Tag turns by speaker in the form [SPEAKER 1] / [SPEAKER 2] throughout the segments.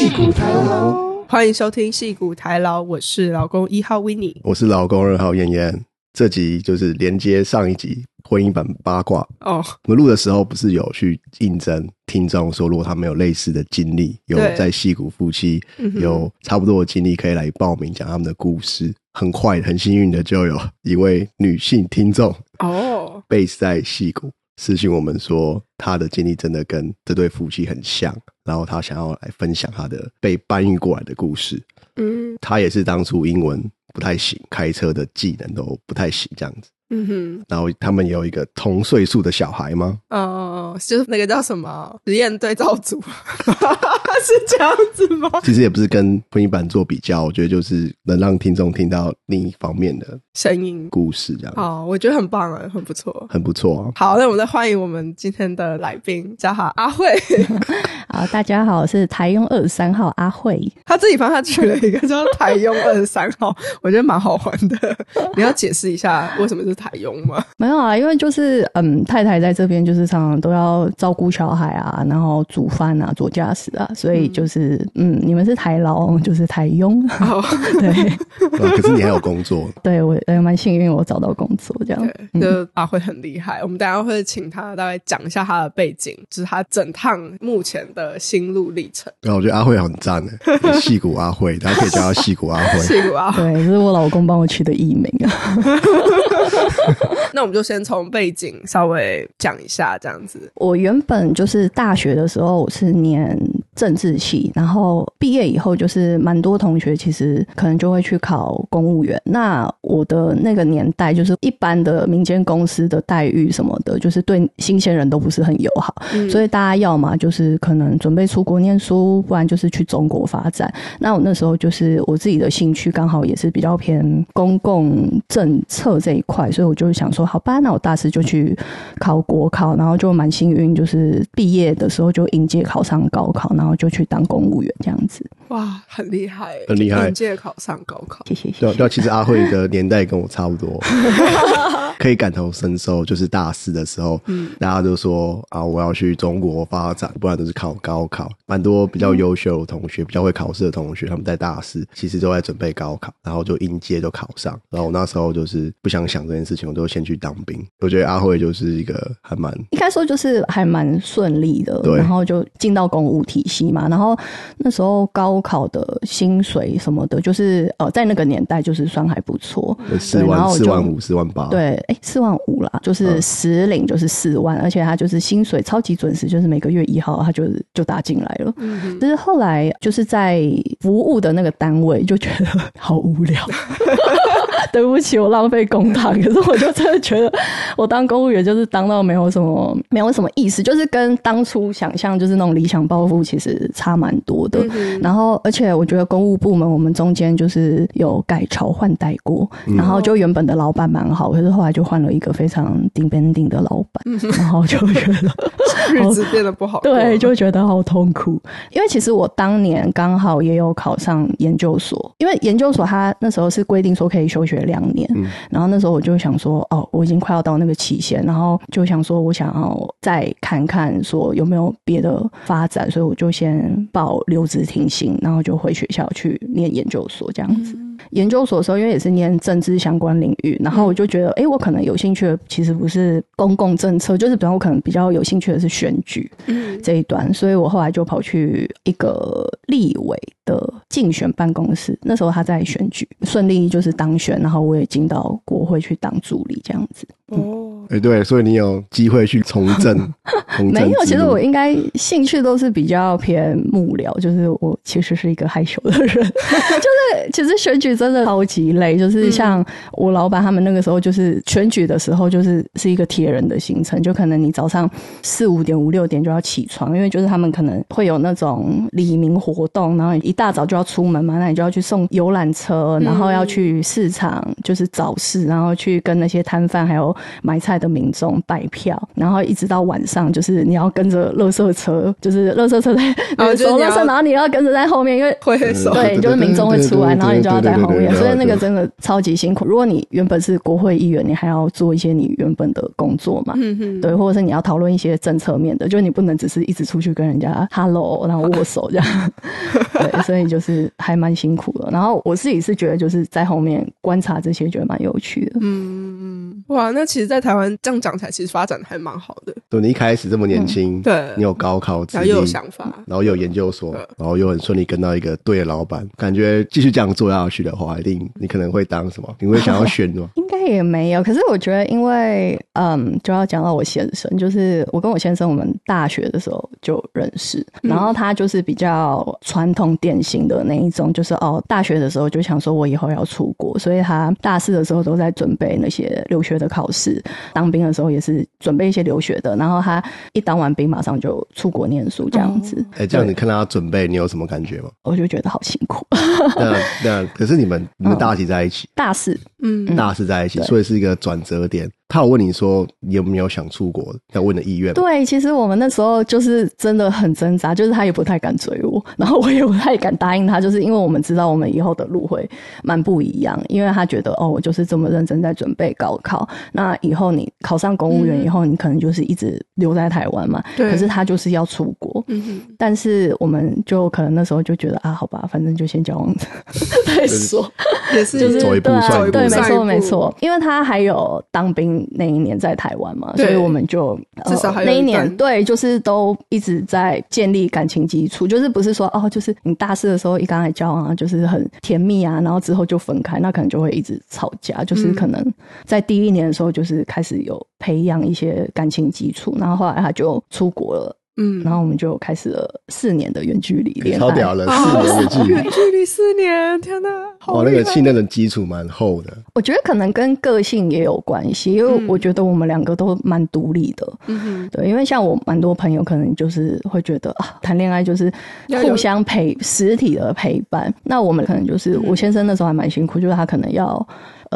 [SPEAKER 1] 矽谷台劳，欢迎收听矽谷台劳，我是老公1号 Winnie，
[SPEAKER 2] 我是老公2号燕燕。这集就是连接上一集婚姻版八卦哦。我们录的时候不是有去应征听众说，如果他们有类似的经历，有在矽谷夫妻有差不多的经历，可以来报名讲他们的故事。很快很幸运的就有一位女性听众哦，base 在矽谷私讯我们说她的经历真的跟这对夫妻很像，然后她想要来分享她的被搬运过来的故事。她也是当初英文不太行，开车的技能都不太行这样子。然后他们有一个同岁数的小孩吗？
[SPEAKER 1] 就是那个叫什么实验对照组是这样子吗？
[SPEAKER 2] 其实也不是跟婚姻版做比较，我觉得就是能让听众听到另一方面的
[SPEAKER 1] 声音
[SPEAKER 2] 故事这样。
[SPEAKER 1] 我觉得很棒耶，很不错，
[SPEAKER 2] 很不错啊。
[SPEAKER 1] 好，那我们再欢迎我们今天的来宾，叫他阿慧。
[SPEAKER 3] 好，大家好，我是台庸23号阿慧。
[SPEAKER 1] 他自己帮他取了一个叫台庸23号，我觉得蛮好玩的。你要解释一下为什么是台庸吗？
[SPEAKER 3] 没有啊，因为就是太太在这边就是常常都要照顾小孩啊，然后煮饭啊，做家事啊，所以就是你们是台劳，就是台庸。对。
[SPEAKER 2] 可是你还有工作。
[SPEAKER 3] 对，我蛮幸运我找到工作这样。
[SPEAKER 1] 对，就阿慧很厉害，我们等一下会请他大概讲一下他的背景，就是他整趟目前的心路历程。
[SPEAKER 2] 对，我觉得阿慧很赞耶，矽谷阿慧，大家可以叫他矽谷阿慧。
[SPEAKER 1] 矽谷阿慧，
[SPEAKER 3] 对，这是我老公帮我取的艺名啊。
[SPEAKER 1] 那我们就先从背景稍微讲一下这样子。
[SPEAKER 3] 我原本就是大学的时候我是念政治系，然后毕业以后就是蛮多同学其实可能就会去考公务员。那我的那个年代就是一般的民间公司的待遇什么的，就是对新鲜人都不是很友好，所以大家要嘛就是可能准备出国念书，不然就是去中国发展。那我那时候就是我自己的兴趣刚好也是比较偏公共政策这一块，所以我就想说好吧，那我大四就去考国考，然后就蛮幸运，就是毕业的时候就应届考上高考，然后就去当公务员这样子。
[SPEAKER 1] 哇，很厉害，
[SPEAKER 2] 很厉害，
[SPEAKER 1] 应届考上高考。
[SPEAKER 3] 谢谢。
[SPEAKER 2] 对，其实阿慧的年代跟我差不多。可以感同身受，就是大四的时候大家都说啊，我要去中国发展，不然都是考高考。蛮多比较优秀的同学，比较会考试的同学，他们在大四其实都在准备高考，然后就应届就考上。然后我那时候就是不想这件事情，我就先去当兵。我觉得阿慧就是一个还蛮
[SPEAKER 3] 应该说就是还蛮顺利的，然后就进到公务体系嘛。然后那时候高考的薪水什么的，就是在那个年代就是算还不错
[SPEAKER 2] ，4万5、4万8。
[SPEAKER 3] 对，4万5啦，就是实领就是4万，而且他就是薪水超级准时，就是每个月1号他就打进来了。但是后来就是在服务的那个单位就觉得好无聊。对不起，我浪费公帑，可是我就真的觉得我当公务员就是当到没有什么意思，就是跟当初想象就是那种理想抱负其实差蛮多的。然后而且我觉得公务部门我们中间就是有改朝换代过，然后就原本的老板蛮好，可是后来就换了一个非常顶边顶的老板，然后就觉得
[SPEAKER 1] 日子变得不好过。
[SPEAKER 3] 对，就觉得好痛苦。因为其实我当年刚好也有考上研究所，因为研究所他那时候是规定说可以休学2年，然后那时候我就想说我已经快要到那个期限，然后就想说我想要再看看说有没有别的发展，所以我就先报留职停薪，然后就回学校去念研究所这样子。研究所的时候因为也是念政治相关领域，然后我就觉得我可能有兴趣的其实不是公共政策，就是比方我可能比较有兴趣的是选举这一段，所以我后来就跑去一个立委的竞选办公室，那时候他在选举顺利就是当选，然后我也进到国会去当助理这样子。
[SPEAKER 2] 对，所以你有机会去从政。
[SPEAKER 3] 没有，其实我应该兴趣都是比较偏幕僚，就是我其实是一个害羞的人。就是其实选举真的超级累，就是像我老板他们那个时候就是选举的时候就是一个铁人的行程，就可能你早上4、5点、5、6点就要起床，因为就是他们可能会有那种黎明活动，然后一大早就要出门嘛，那你就要去送游览车，然后要去市场就是早市，然后去跟那些摊贩还有买菜菜的民众摆票，然后一直到晚上，就是你要跟着垃圾车，就是垃圾车在收垃圾，然后你要跟着在后面，因为
[SPEAKER 1] 会收，
[SPEAKER 3] 对，就是民众会出来，然后你就要在后面，所以那个真的超级辛苦。如果你原本是国会议员，你还要做一些你原本的工作嘛，对，或者是你要讨论一些政策面的，就你不能只是一直出去跟人家 hello 然后握手这样对，所以就是还蛮辛苦的。然后我自己是觉得就是在后面观察这些觉得蛮有趣的。
[SPEAKER 1] 哇，那其实在台湾这样讲起来其实发展还蛮好的。
[SPEAKER 2] 对，你一开始这么年轻，
[SPEAKER 1] 对，
[SPEAKER 2] 你有高考资历，
[SPEAKER 1] 然后又有想法，
[SPEAKER 2] 然后又有研究所，然后又很顺利跟到一个对的老板，感觉继续这样做下去的话，一定你可能会当什么？你会想要选吗？
[SPEAKER 3] 应该也没有，可是我觉得因为就要讲到我先生，就是我跟我先生我们大学的时候就认识，然后他就是比较传统典型的那一种，就是大学的时候就想说我以后要出国，所以他大四的时候都在准备那些留学的考试，当兵的时候也是准备一些留学的，然后他一当完兵马上就出国念书这样子。
[SPEAKER 2] 这样你看到他准备，你有什么感觉吗？
[SPEAKER 3] 我就觉得好辛苦
[SPEAKER 2] 那可是你们大几在一起？
[SPEAKER 3] 大四
[SPEAKER 2] 大四在一起，所以是一个转折点。他有问你说你有没有想出国，要问的意愿吗？
[SPEAKER 3] 对，其实我们那时候就是真的很挣扎，就是他也不太敢追我，然后我也不太敢答应他，就是因为我们知道我们以后的路会蛮不一样，因为他觉得我就是这么认真在准备高考，那以后你考上公务员以后，你可能就是一直留在台湾嘛，可是他就是要出国，但是我们就可能那时候就觉得好吧，反正就先交往着再说，
[SPEAKER 1] 也是
[SPEAKER 3] 就是
[SPEAKER 2] 走一步算一步，
[SPEAKER 3] 对，没错没错，因为他还有当兵那一年在台湾嘛，所以我们就
[SPEAKER 1] 至少还有
[SPEAKER 3] 那一年对，就是都一直在建立感情基础，就是不是说就是你大四的时候一刚才交往就是很甜蜜啊，然后之后就分开，那可能就会一直吵架，就是可能在第一年的时候就是开始有培养一些感情基础，然后后来他就出国了。然后我们就开始了4年的远距离恋爱，
[SPEAKER 2] 超屌了，4年远距离，
[SPEAKER 1] 远距离4年，天哪，好
[SPEAKER 2] 那个信任的基础蛮厚的。
[SPEAKER 3] 我觉得可能跟个性也有关系，因为我觉得我们两个都蛮独立的。对，因为像我蛮多朋友可能就是会觉得谈恋爱就是互相实体的陪伴，那我们可能就是我先生那时候还蛮辛苦，就是他可能要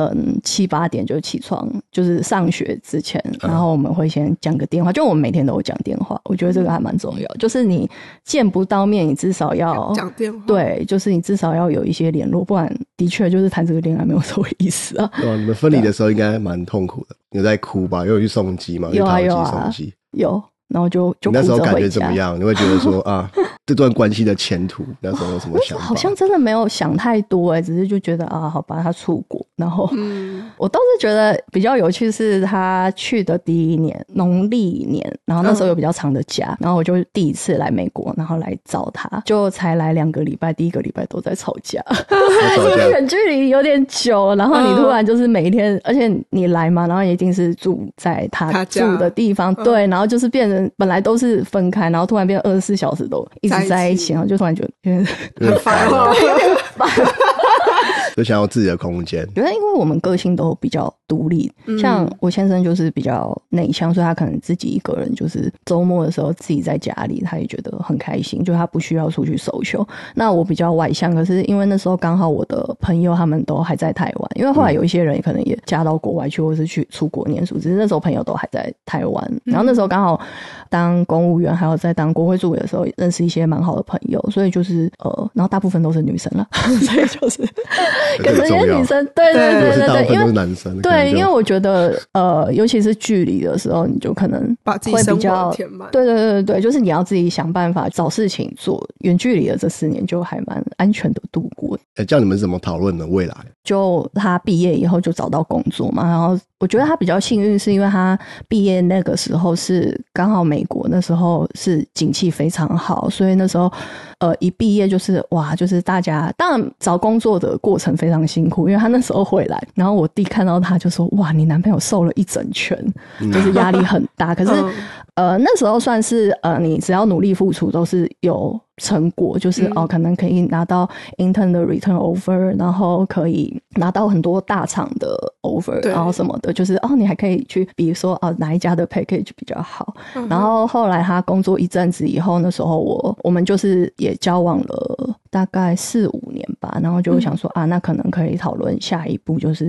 [SPEAKER 3] 7、8点就起床，就是上学之前，然后我们会先讲个电话，就我们每天都有讲电话，我觉得这个还蛮重要，就是你见不到面，你至少要
[SPEAKER 1] 讲电话，
[SPEAKER 3] 对，就是你至少要有一些联络，不然的确就是谈这个恋爱没有什么意思啊。
[SPEAKER 2] 对啊，你们分离的时候应该蛮痛苦的，你有在哭吧？有去送机吗？
[SPEAKER 3] 有啊有
[SPEAKER 2] 啊，
[SPEAKER 3] 送机有。然后就
[SPEAKER 2] 你那时候感觉怎么样？你会觉得说这段关系的前途那时候有什么想法？
[SPEAKER 3] 好像真的没有想太多只是就觉得好吧，他出国，然后我倒是觉得比较有趣是他去的第一年农历年，然后那时候有比较长的假，然后我就第一次来美国，然后来找他，就才来2个礼拜，第1个礼拜都在吵架，因为远距离有点久，然后你突然就是每一天，而且你来嘛，然后一定是住在他住的地方，对，然后就是变成本来都是分开，然后突然变24小时都一直在一起，然后就突然觉得
[SPEAKER 1] 很烦
[SPEAKER 2] 就想要自己的空间。
[SPEAKER 3] 觉得因为我们个性都比较独立，像我先生就是比较内向，所以他可能自己一个人，就是周末的时候自己在家里，他也觉得很开心，就他不需要出去social。那我比较外向，可是因为那时候刚好我的朋友他们都还在台湾，因为后来有一些人可能也嫁到国外去，或是去出国念书，只是那时候朋友都还在台湾，然后那时候刚好当公务员还有在当国会助理的时候认识一些蛮好的朋友，所以就是然后大部分都是女生啦所以就是跟这些女生对，因为
[SPEAKER 2] 男生
[SPEAKER 3] 对，因为我觉得尤其是距离的时候，你就可能
[SPEAKER 1] 把自己生活填满。
[SPEAKER 3] 对，就是你要自己想办法找事情做。远距离的这4年就还蛮安全的度过。
[SPEAKER 2] 这样你们怎么讨论呢？未来
[SPEAKER 3] 就他毕业以后就找到工作嘛，然后我觉得他比较幸运是因为他毕业那个时候是刚好美国那时候是景气非常好，所以那时候一毕业就是哇，就是大家当然找工作的过程非常辛苦，因为他那时候回来，然后我弟看到他就说哇，你男朋友瘦了1整圈，就是压力很大可是那时候算是你只要努力付出都是有成果，就是可能可以拿到 intern 的 return offer， 然后可以拿到很多大厂的 offer， 然后什么的，就是你还可以去比如说哪一家的 package 比较好，然后后来他工作一阵子以后，那时候我们就是也交往了大概4、5年吧，然后就想说那可能可以讨论下一步，就是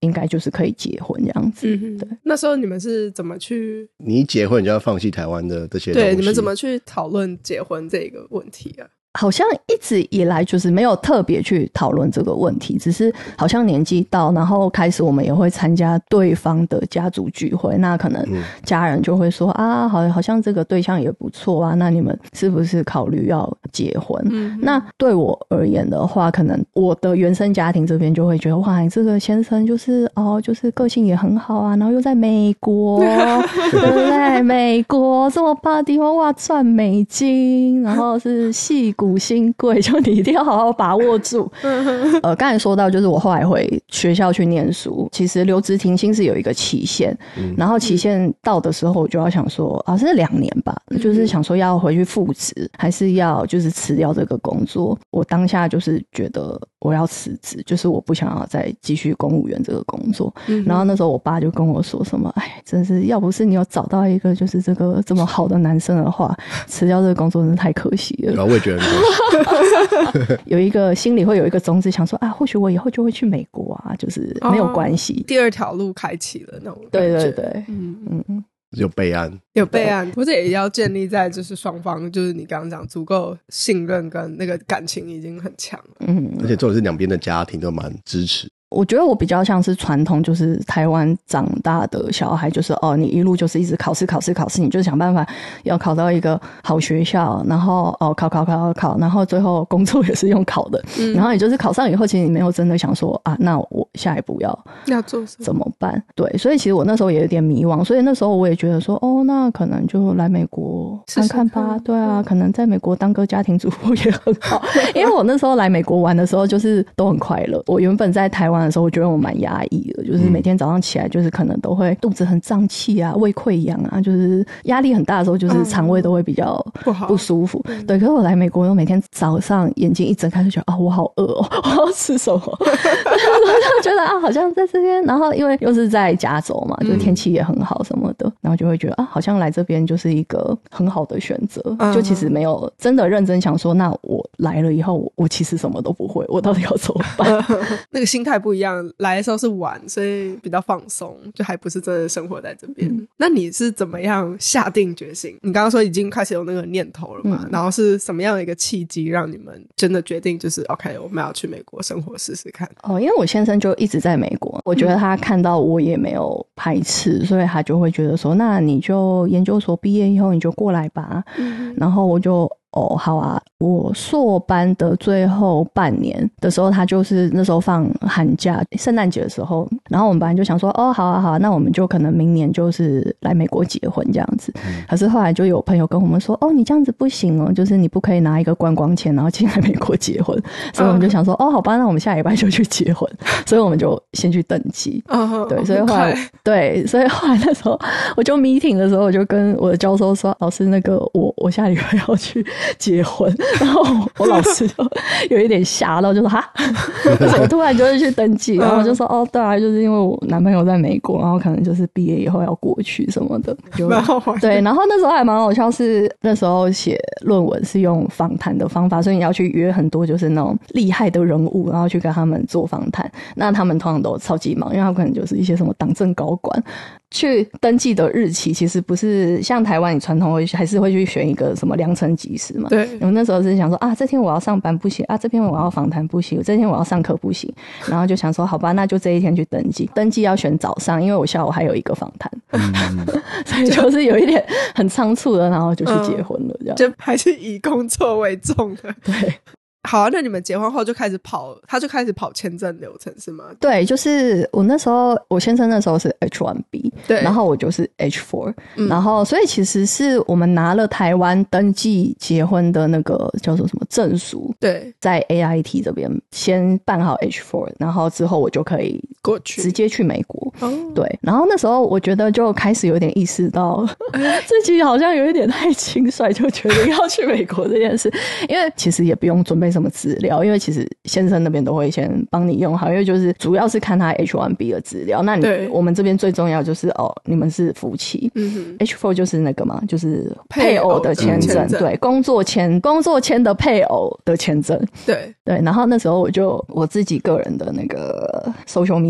[SPEAKER 3] 应该就是可以结婚这样子。对，
[SPEAKER 1] 那时候你们是怎么去？
[SPEAKER 2] 你一结婚你就要放弃台湾的这些东西，
[SPEAKER 1] 对，你们怎么去讨论结婚这个问题啊？
[SPEAKER 3] 好像一直以来就是没有特别去讨论这个问题，只是好像年纪到，然后开始我们也会参加对方的家族聚会，那可能家人就会说啊，好像这个对象也不错啊，那你们是不是考虑要结婚？那对我而言的话，可能我的原生家庭这边就会觉得哇，你这个先生就是就是个性也很好啊，然后又在美国对不对？美国这么棒的地方，哇，赚美金，然后是矽谷新贵，就你一定要好好把握住。刚才说到就是我后来回学校去念书，其实留职停薪是有一个期限，然后期限到的时候我就要想说是2年吧，就是想说要回去复职还是要就是辞掉这个工作。我当下就是觉得我要辞职，就是我不想要再继续公务员这个工作。然后那时候我爸就跟我说什么，哎，真是要不是你有找到一个就是这个这么好的男生的话，辞掉这个工作真是太可惜了。
[SPEAKER 2] 然后我也觉得
[SPEAKER 3] 有一个心里会有一个种子想说啊，或许我以后就会去美国啊，就是没有关系，
[SPEAKER 1] 第二条路开启了那种感觉。
[SPEAKER 3] 对对对，
[SPEAKER 2] 有备案，
[SPEAKER 1] 有备案，或者也要建立在就是双方就是你刚刚讲足够信任跟那个感情已经很强了。
[SPEAKER 2] 而且重点是两边的家庭都蛮支持。
[SPEAKER 3] 我觉得我比较像是传统，就是台湾长大的小孩，就是你一路就是一直考试，你就想办法要考到一个好学校，然后考，然后最后工作也是用考的，然后也就是考上以后，其实你没有真的想说啊，那我下一步要
[SPEAKER 1] 做什么，
[SPEAKER 3] 怎么办？对，所以其实我那时候也有点迷惘，所以那时候我也觉得说，那可能就来美国看看吧。对啊，可能在美国当个家庭主妇也很好，因为我那时候来美国玩的时候，就是都很快乐。我原本在台湾的时候，我觉得我蛮压抑的，就是每天早上起来就是可能都会肚子很胀气啊，胃溃疡啊，就是压力很大的时候，就是肠胃都会比较不舒服。对，可是我来美国，我每天早上眼睛一睁开就觉得我好饿我要吃什么？我就觉得好像在这边，然后因为又是在加州嘛，就天气也很好什么的，然后就会觉得好像来这边就是一个很好的选择。就其实没有真的认真想说，那我来了以后，我其实什么都不会，我到底要怎么办？
[SPEAKER 1] 那个心态不一样，来的时候是玩，所以比较放松，就还不是真的生活在这边。那你是怎么样下定决心？你刚刚说已经开始有那个念头了嘛？然后是什么样的一个契机让你们真的决定就是 OK 我们要去美国生活试试看？
[SPEAKER 3] 因为我先生就一直在美国，我觉得他看到我也没有排斥，所以他就会觉得说，那你就研究所毕业以后你就过来吧。然后我就好啊，我硕班的最后半年的时候，他就是那时候放寒假圣诞节的时候，然后我们班就想说好啊，那我们就可能明年就是来美国结婚这样子。可是后来就有朋友跟我们说你这样子不行就是你不可以拿一个观光签然后进来美国结婚。所以我们就想说好吧，那我们下礼拜就去结婚。所以我们就先去登记。对，所以后来那时候我就 meeting 的时候，我就跟我的教授说，老师那个我下礼拜要去结婚。然后我老师就有一点吓到，就说哈为什么突然就会去登记？然后我就说对啊，就是因为我男朋友在美国，然后可能就是毕业以后要过去什么的，就
[SPEAKER 1] 蛮好玩的。
[SPEAKER 3] 对，然后那时候还蛮好笑，是那时候写论文是用访谈的方法，所以你要去约很多就是那种厉害的人物，然后去跟他们做访谈。那他们通常都超级忙，因为他们可能就是一些什么党政高官。去登记的日期其实不是像台湾你传统还是会去选一个什么良辰吉时嘛。
[SPEAKER 1] 对，
[SPEAKER 3] 我那时候是想说这天我要上班不行这天我要访谈不行，这天我要上课不行，然后就想说好吧，那就这一天去登记。登记要选早上，因为我下午还有一个访谈。所以就是有一点很仓促的，然后就去结婚了这样。
[SPEAKER 1] 就还是以工作为重的。
[SPEAKER 3] 对。
[SPEAKER 1] 好啊，那你们结婚后就开始他就开始跑签证流程是吗？
[SPEAKER 3] 对，就是我那时候我先生那时候是 H1B，
[SPEAKER 1] 对，
[SPEAKER 3] 然后我就是 H4，然后所以其实是我们拿了台湾登记结婚的那个叫做什么证书，
[SPEAKER 1] 对，在
[SPEAKER 3] AIT 这边先办好 H4， 然后之后我就可以
[SPEAKER 1] 过去
[SPEAKER 3] 直接去美国。对，然后那时候我觉得就开始有点意识到自己好像有一点太轻率，就决定要去美国这件事，因为其实也不用准备什么资料，因为其实先生那边都会先帮你用好，因为就是主要是看他 H1B 的资料。那我们这边最重要就是你们是夫妻。H4 就是那个嘛，就是配偶的签证。对，工作签的配偶的签证。
[SPEAKER 1] 对，
[SPEAKER 3] 然后那时候我自己个人的那个 social media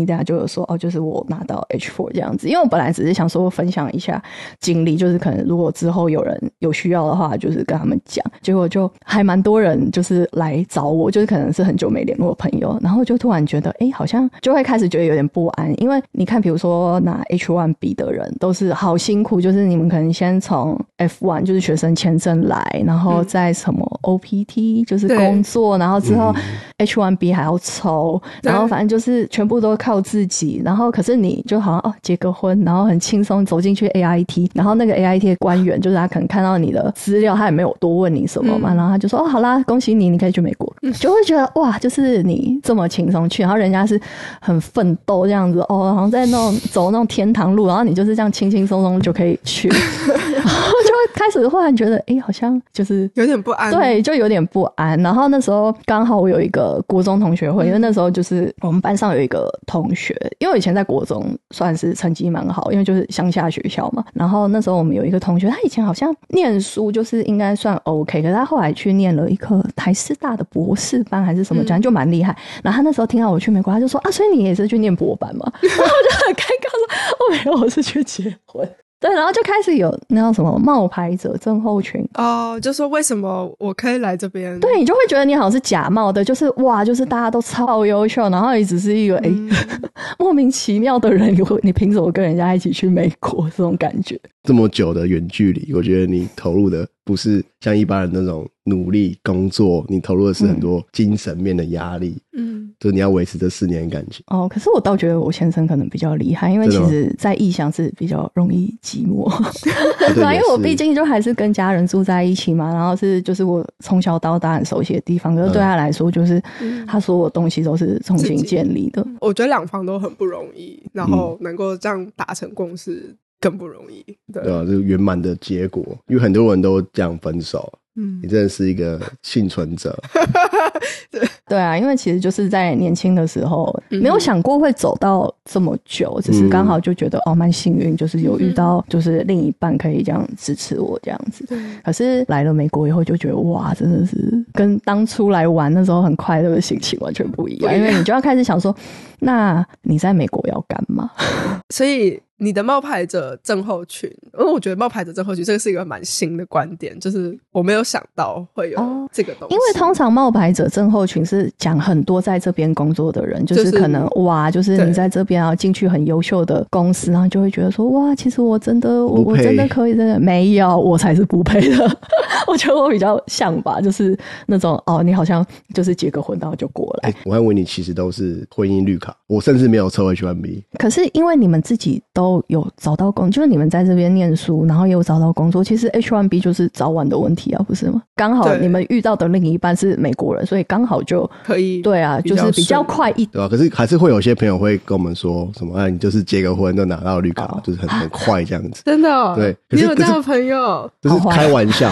[SPEAKER 3] media 就有说就是我拿到 H4 这样子，因为我本来只是想说分享一下经历，就是可能如果之后有人有需要的话就是跟他们讲，结果就还蛮多人就是来找我，就是可能是很久没联络的朋友，然后就突然觉得好像就会开始觉得有点不安，因为你看比如说拿 H1B 的人都是好辛苦，就是你们可能先从 F1 就是学生签证来，然后再什么 OPT 就是工作，然后之后 H1B 还要抽，然后反正就是全部都靠自己，然后可是你就好像结个婚，然后很轻松走进去 AIT， 然后那个 AIT 的官员就是他可能看到你的资料，他也没有多问你什么嘛，然后他就说好啦，恭喜你可以去美国，就会觉得哇，就是你这么轻松去，然后人家是很奋斗这样子好像在那种走那种天堂路，然后你就是这样轻轻松松就可以去然后就会开始忽然觉得好像就是
[SPEAKER 1] 有点不安，
[SPEAKER 3] 对，就有点不安。然后那时候刚好我有一个国中同学会，因为那时候就是我们班上有一个同学，因为我以前在国中算是成绩蛮好，因为就是乡下学校嘛，然后那时候我们有一个同学，他以前好像念书就是应该算 OK， 可是他后来去念了一个台师大的博士班还是什么，就蛮厉害。然后他那时候听到我去美国，他就说所以你也是去念博班吗？然后我就很尴尬说没有，我是去结婚。对，然后就开始有那叫什么冒牌者症候群
[SPEAKER 1] 就说为什么我可以来这边？
[SPEAKER 3] 对，你就会觉得你好像是假冒的，就是哇，就是大家都超优秀，然后你只是一个莫名其妙的人，你凭什么跟人家一起去美国？这种感觉。
[SPEAKER 2] 这么久的远距离，我觉得你投入的不是像一般人那种努力工作，你投入的是很多精神面的压力。就是你要维持这4年的感情。
[SPEAKER 3] 可是我倒觉得我先生可能比较厉害，因为其实在异乡是比较容易寂寞对啊，因为我毕竟就还是跟家人住在一起嘛，然后就是我从小到大很熟悉的地方，可是对他来说就是他所有东西都是重新建立的。
[SPEAKER 1] 我觉得两方都很不容易，然后能够这样达成共识更不容易。对啊，
[SPEAKER 2] 这个圆满的结果，因为很多人都这样分手。你真的是一个幸存者
[SPEAKER 3] 对啊，因为其实就是在年轻的时候没有想过会走到这么久，只是刚好就觉得蛮幸运，就是有遇到就是另一半可以这样支持我这样子。可是来了美国以后就觉得哇，真的是跟当初来玩那时候很快乐的心情完全不一样，因为你就要开始想说那你在美国要干嘛
[SPEAKER 1] 所以你的冒牌者症候群，因为我觉得冒牌者症候群这个是一个蛮新的观点，就是我没有想到会有这个东西。
[SPEAKER 3] 因为通常冒牌者症候群是讲很多在这边工作的人，就是可能哇，就是你在这边要进去很优秀的公司，然后就会觉得说哇，其实我真的我真的可以，真的没有，我才是不配的我觉得我比较像吧，就是那种你好像就是结个婚然后就过来。
[SPEAKER 2] 我还以为你其实都是婚姻绿卡，我甚至没有抽 H1B。
[SPEAKER 3] 可是因为你们自己都有找到工作，就是你们在这边念书然后也有找到工作，其实 H1B 就是早晚的问题啊，不是吗？刚好你们遇到的另一半是美国人，所以刚好就
[SPEAKER 1] 可以，
[SPEAKER 3] 对啊，就是比较快一点，
[SPEAKER 2] 对吧？可是还是会有些朋友会跟我们说什么你就是结个婚就拿到绿卡，就是很快这样子。
[SPEAKER 1] 真的
[SPEAKER 2] 对，
[SPEAKER 1] 你有这样的朋友？
[SPEAKER 2] 就是开玩笑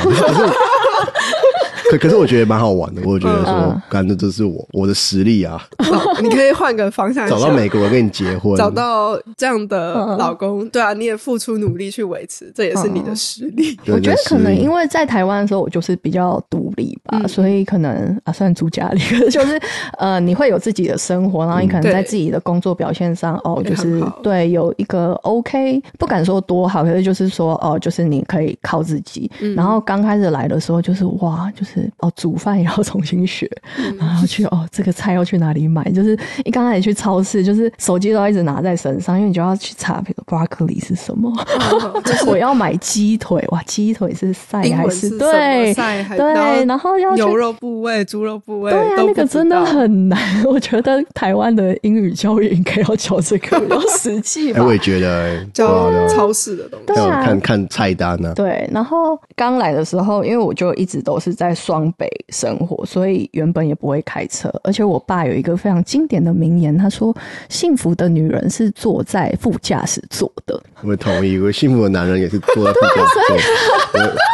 [SPEAKER 2] 可是我觉得蛮好玩的，我觉得说干这是我的实力啊
[SPEAKER 1] 你可以换个方向想，
[SPEAKER 2] 找到美国人跟你结婚，
[SPEAKER 1] 找到这样的老公，对啊，你也付出努力去维持，这也是你的实力。
[SPEAKER 3] 我觉得可能因为在台湾的时候我就是比较独立吧，所以可能虽然住家里就是你会有自己的生活，然后你可能在自己的工作表现上就是对有一个 OK， 不敢说多好，可是就是说就是你可以靠自己。然后刚开始来的时候就是哇，就是煮饭也要重新学，然后去这个菜要去哪里买，就是一刚开始去超市就是手机都要一直拿在身上，因为你就要去查比如 broccoli 是什么就是我要买鸡腿，哇鸡腿是赛还是对对，然后要
[SPEAKER 1] 牛肉部位猪肉部位，
[SPEAKER 3] 对啊，那个真的很难我觉得台湾的英语教育应该要教这个比较实际吧
[SPEAKER 2] 我也觉得
[SPEAKER 1] 教超市的东西，
[SPEAKER 2] 要看菜单啊。
[SPEAKER 3] 对，然后刚来的时候因为我就一直都是在双北生活，所以原本也不会开车，而且我爸有一个非常经典的名言，他说幸福的女人是坐在副驾驶座的。
[SPEAKER 2] 我同意，我幸福的男人也是坐在副驾驶座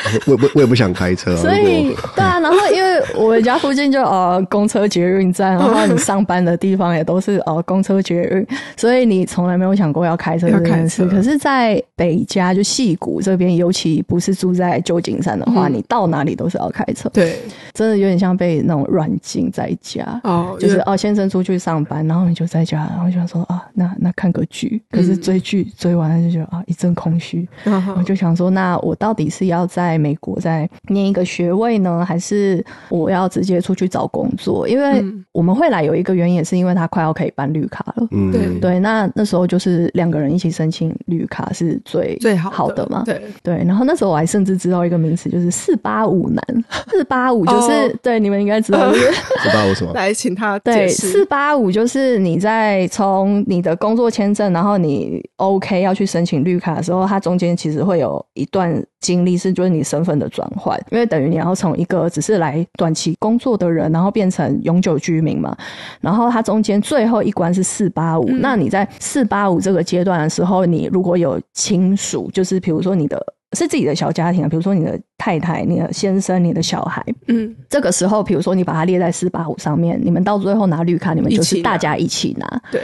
[SPEAKER 2] 我也不想开车，
[SPEAKER 3] 所以对啊，然后因为我们家附近就公车捷运站，然后你上班的地方也都是公车捷运，所以你从来没有想过要开车这件事。可是在北加就矽谷这边，尤其不是住在旧金山的话，你到哪里都是要开车。
[SPEAKER 1] 对，
[SPEAKER 3] 真的有点像被那种软禁在家。就是先生出去上班，然后你就在家，然后就想说那看个剧，可是追剧追完了就觉得一阵空虚。我就想说，那我到底是要在美国再念一个学位呢，还是我要直接出去找工作？因为我们会来有一个原因，也是因为他快要可以办绿卡了。对，那时候就是2个人一起申请绿卡是最好的嘛。对，然后那时候我还甚至知道一个名词，就是485男。485就是对，你们应该知道就是
[SPEAKER 2] 485什么？
[SPEAKER 1] 来请他解释。
[SPEAKER 3] 对，485就是你在从你的工作签证，然后你 OK 要去申请绿卡的时候，它中间其实会有一段经历是就是你身份的转换，因为等于你要从一个只是来短期工作的人，然后变成永久居民嘛。然后它中间最后一关是485，那你在485这个阶段的时候，你如果有亲属，就是比如说你的是自己的小家庭，比如说你的太太、你的先生、你的小孩，这个时候比如说你把它列在485上面，你们到最后拿绿卡，你们就是大家一起拿。
[SPEAKER 1] 对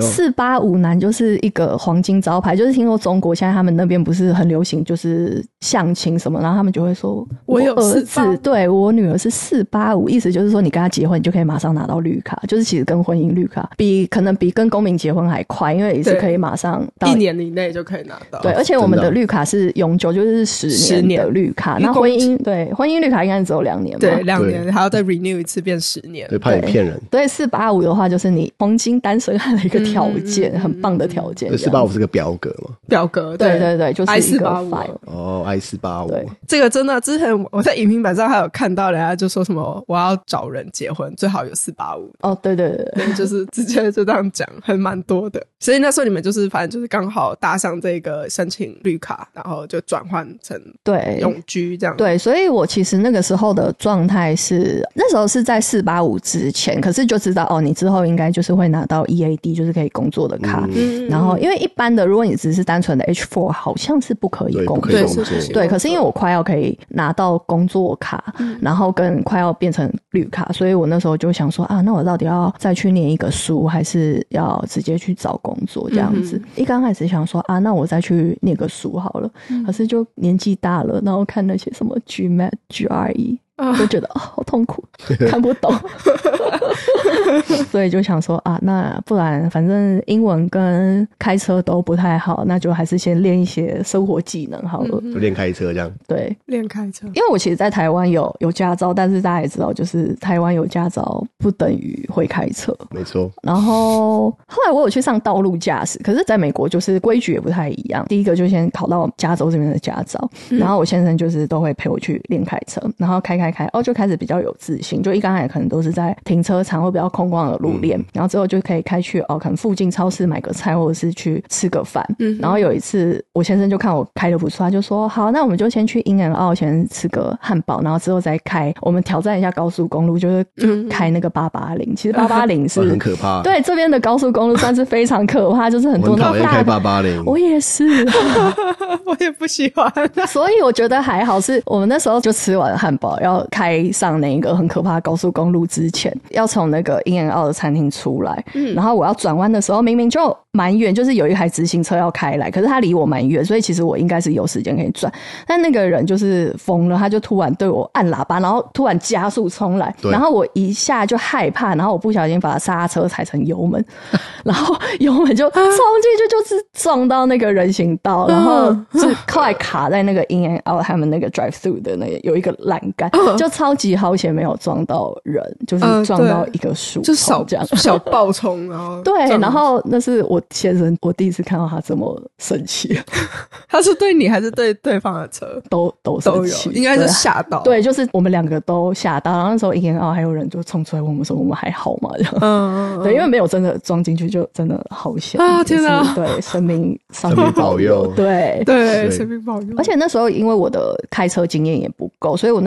[SPEAKER 3] ，485男就是一个黄金招牌，就是听说中国现在他们那边不是很流行就是相亲什么，然后他们就会说我有儿子，对，我女儿是485，意思就是说你跟他结婚你就可以马上拿到绿卡，就是其实跟婚姻绿卡可能比跟公民结婚还快，因为也是可以马上到
[SPEAKER 1] 1年以内就可以拿到。
[SPEAKER 3] 对，而且我们的绿卡是永久，就是10年的绿卡。那婚姻绿卡应该只有2年嘛？
[SPEAKER 1] 对，2年还要再 renew 一次变10年。
[SPEAKER 2] 对，怕你骗人。
[SPEAKER 3] 对，485的话就是你黄金单身汉的一个条件，很棒的条件。
[SPEAKER 2] 485是个表格嘛？
[SPEAKER 1] 表格，
[SPEAKER 3] 对，就是一个
[SPEAKER 1] I485。
[SPEAKER 2] I485。
[SPEAKER 3] 对，
[SPEAKER 1] 这个真的之前我在影评版上还有看到人家就说什么我要找人结婚最好有485。
[SPEAKER 3] 对，
[SPEAKER 1] 就是直接就这样讲，还蛮多的。所以那时候你们就是反正就是刚好搭上这个申请绿卡，然后就转换成永居这样。
[SPEAKER 3] 对，所以我其实那个时候的状态是那时候是在485之前，可是就知道你之后应该就是会拿到 EAD， 就是可以工作的卡。然后因为一般的如果你只是单纯的 H4 好像是不可以工作。对，可是因为我快要可以拿到工作卡，然后跟快要变成绿卡，所以我那时候就想说那我到底要再去念一个书，还是要直接去找工作这样子。一刚开始想说那我再去念个书好了，可是就年纪大了，然后看那些什么 GMAT、GRE，就觉得好痛苦，看不懂。所以就想说那不然反正英文跟开车都不太好，那就还是先练一些生活技能好了。
[SPEAKER 2] 就练开车这样。
[SPEAKER 3] 对，
[SPEAKER 1] 练开车。
[SPEAKER 3] 因为我其实在台湾有驾照，但是大家也知道就是台湾有驾照不等于会开车。
[SPEAKER 2] 没错。
[SPEAKER 3] 然后后来我有去上道路驾驶，可是在美国就是规矩也不太一样。第一个就先考到加州这边的驾照，然后我先生就是都会陪我去练开车，然后开就开始比较有自信，就一刚开始可能都是在停车场或比较空旷的路练，然后之后就可以开去可能附近超市买个菜或者是去吃个饭。然后有一次我先生就看我开得不错，他就说好，那我们就先去 In-N-Out 先吃个汉堡，然后之后再我们挑战一下高速公路，就是开那个880。其实880是
[SPEAKER 2] 很可怕。
[SPEAKER 3] 对，这边的高速公路算是非常可怕，就是很多
[SPEAKER 2] 我很讨厌开880。
[SPEAKER 3] 我也是。
[SPEAKER 1] 我也不喜欢。
[SPEAKER 3] 所以我觉得还好，是我们那时候就吃完汉堡要开上那个很可怕的高速公路之前，要从那个 In-N-Out 的餐厅出来，然后我要转弯的时候明明就蛮远，就是有一台直行车要开来，可是他离我蛮远，所以其实我应该是有时间可以转，但那个人就是疯了，他就突然对我按喇叭，然后突然加速冲来，然后我一下就害怕，然后我不小心把刹车踩成油门，然后油门就冲进去，就是撞到那个人行道，然后就后来卡在那个 In-N-Out 他们那个 drive through 的那个有一个栏杆，就超级好险没有撞到人，就是撞到一个树，
[SPEAKER 1] 就小爆冲，然后
[SPEAKER 3] 对，然后那是我先生，我第一次看到他这么生气。
[SPEAKER 1] 他是对你还是对对方的车？
[SPEAKER 3] 都生气，
[SPEAKER 1] 应该是吓到。
[SPEAKER 3] 对，就是我们2个都吓到。然后那时候In-N-Out还有人就冲出来问我们说我们还好吗？对，因为没有真的撞进去，就真的好险
[SPEAKER 1] 天哪！
[SPEAKER 3] 对，生命
[SPEAKER 2] 保佑。
[SPEAKER 3] 对，
[SPEAKER 1] 生命保佑。
[SPEAKER 3] 而且那时候因为我的开车经验也不够，所以我那时候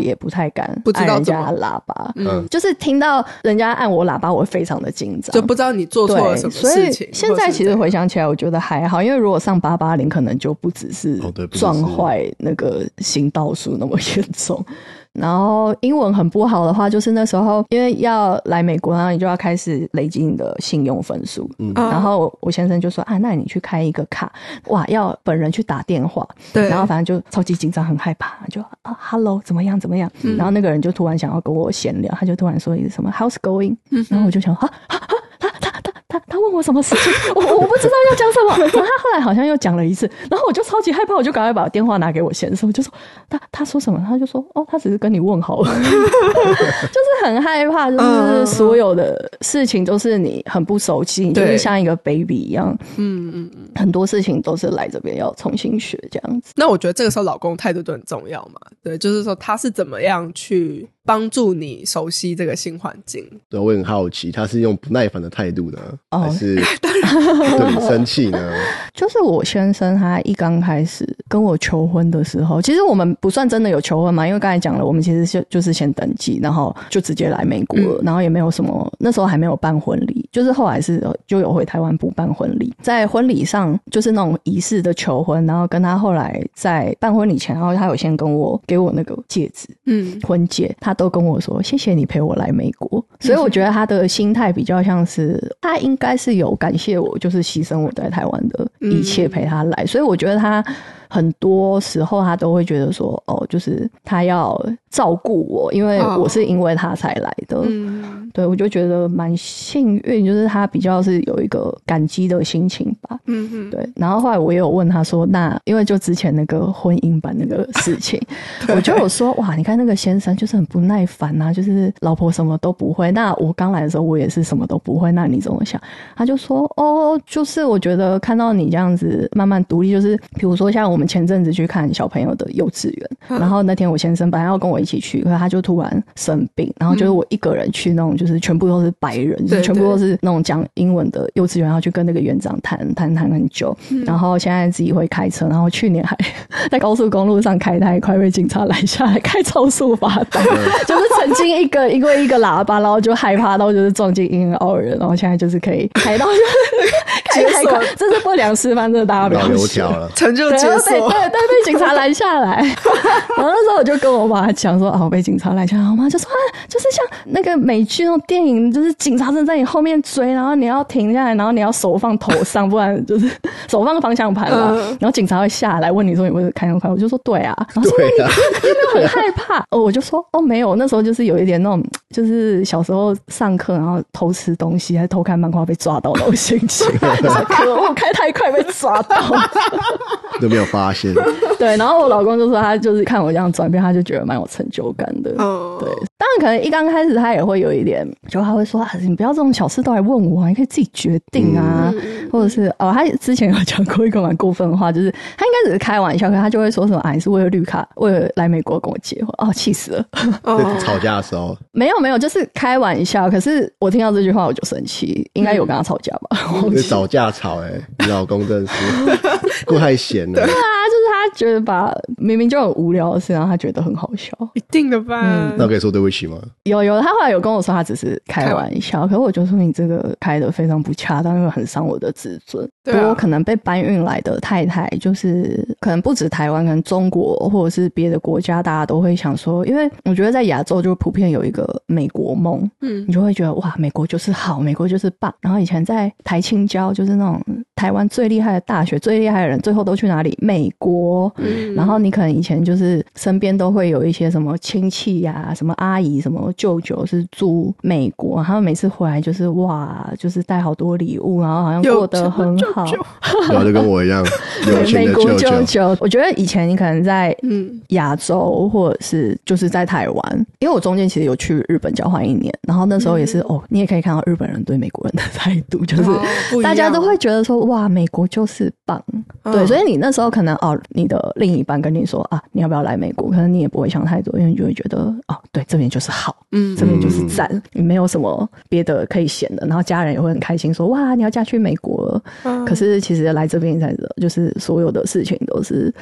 [SPEAKER 3] 也不太敢按人家喇叭，就是听到人家按我喇叭我会非常的紧张，
[SPEAKER 1] 就不知道你做错了什么事情。
[SPEAKER 3] 所以现在其实回想起来我觉得还好，因为如果上880可能就不只是撞坏那个行道树那么严重。然后英文很不好的话，就是那时候因为要来美国，然后你就要开始累积你的信用分数，然后我先生就说啊，那你去开一个卡，哇，要本人去打电话，对，然后反正就超级紧张很害怕，就hello 怎么样，然后那个人就突然想要跟我闲聊，他就突然说一个什么 how's going，然后我就想他问我什么事情，我不知道要讲什么。然后他后来好像又讲了一次，然后我就超级害怕，我就赶快把电话拿给我先生，我就说他说什么，他就说他只是跟你问好了，就是很害怕，就是所有的事情都是你很不熟悉，你就是像一个 baby 一样，很多事情都是来这边要重新学这样子。
[SPEAKER 1] 那我觉得这个时候老公态度都很重要嘛，对，就是说他是怎么样去帮助你熟悉这个新环境。
[SPEAKER 2] 对，我很好奇，他是用不耐烦的态度呢，还是对你生气呢？
[SPEAKER 3] 就是我先生他一刚开始跟我求婚的时候，其实我们不算真的有求婚嘛，因为刚才讲了，我们其实就是先登记，然后就直接来美国了，然后也没有什么，那时候还没有办婚礼，就是后来是就有回台湾补办婚礼，在婚礼上就是那种仪式的求婚，然后跟他后来在办婚礼前，然后他有先给我那个戒指，婚戒，他都跟我说谢谢你陪我来美国，所以我觉得他的心态比较像是他应该是有感谢我，就是牺牲我在台湾的一切陪他来，所以我觉得他很多时候他都会觉得说就是他要照顾我，因为我是因为他才来的，对，我就觉得蛮幸运，就是他比较是有一个感激的心情吧，对。然后后来我也有问他说，那因为就之前那个婚姻版那个事情我就有说哇，你看那个先生就是很不耐烦啊，就是老婆什么都不会，那我刚来的时候我也是什么都不会，那你怎么想？他就说就是我觉得看到你这样子慢慢独立，就是比如说像我们前阵子去看小朋友的幼稚园，然后那天我先生本来要跟我一起去，可是他就突然生病，然后就是我一个人去那种就是全部都是白人，就是全部都是那种讲英文的幼稚园，然后去跟那个园长谈很久，然后现在自己会开车，然后去年还在高速公路上开太快被警察拦下来开超速罚单就是曾经因为一个喇叭然后就害怕到就是撞进英澳人，然后现在就是可以开到就是开太快，这是不良示范，这大家不要
[SPEAKER 2] 油条了，
[SPEAKER 1] 成就解锁，
[SPEAKER 3] 对，被警察拦下来然后那时候我就跟我妈讲说我被警察拦下来，我妈就说就是像那个美剧那种电影，就是警察真的在你后面追，然后你要停下来，然后你要手放头上，不然就是手放方向盘嘛，然后警察会下来问你说你会不会开那么快，我就说对啊，然后说你有没有很害怕我就说没有，那时候就是有一点那种就是小时候上课然后偷吃东西还是偷看漫画被抓到那种心情可恶，开太快被抓到
[SPEAKER 2] 都没有发现
[SPEAKER 3] 对，然后我老公就说他就是看我这样转变他就觉得蛮有成就感的对，当然可能一刚开始他也会有一点，就他会说你不要这种小事都来问我你可以自己决定啊或者是他之前有讲过一个蛮过分的话，就是他应该只是开玩笑，可是他就会说什么你是为了绿卡为了来美国跟我结婚气死了
[SPEAKER 2] 吵架的时候
[SPEAKER 3] 没有就是开玩笑，可是我听到这句话我就生气，应该有跟他吵架吧
[SPEAKER 2] 吵架吵你老公真的是过太闲了对啊，
[SPEAKER 3] 就是他觉得明明就很无聊的事然后他觉得很好笑，
[SPEAKER 1] 一定的吧
[SPEAKER 2] 那我可以说对不起吗？
[SPEAKER 3] 有他后来有跟我说他只是开玩笑，可是我就说你这个开得非常不恰当，因为很伤我的自尊不过可能被搬运来的太太就是可能不止台湾，可能中国或者是别的国家大家都会想说，因为我觉得在亚洲就普遍有一个美国梦你就会觉得哇美国就是好，美国就是棒，然后以前在台清交就是那种台湾最厉害的大学最厉害的人最后都去哪里？美国然后你可能以前就是身边都会有一些什么亲戚啊什么阿姨什么舅舅是住美国，他们每次回来就是哇就是带好多礼物，然后好像过得很好
[SPEAKER 2] 然后就跟我一样有钱的舅舅
[SPEAKER 3] 我觉得以前你可能在亚洲或者是就是在台湾，因为我中间其实有去日本交换1年，然后那时候也是你也可以看到日本人对美国人的态度就是大家都会觉得说哇美国就是棒对，所以你那时候可能你的另一半跟你说你要不要来美国，可能你也不会想太多，因为你就会觉得对这边就是好这边就是赞你没有什么别的可以嫌的，然后家人也会很开心说哇你要嫁去美国了可是其实来这边才就是所有的事情都是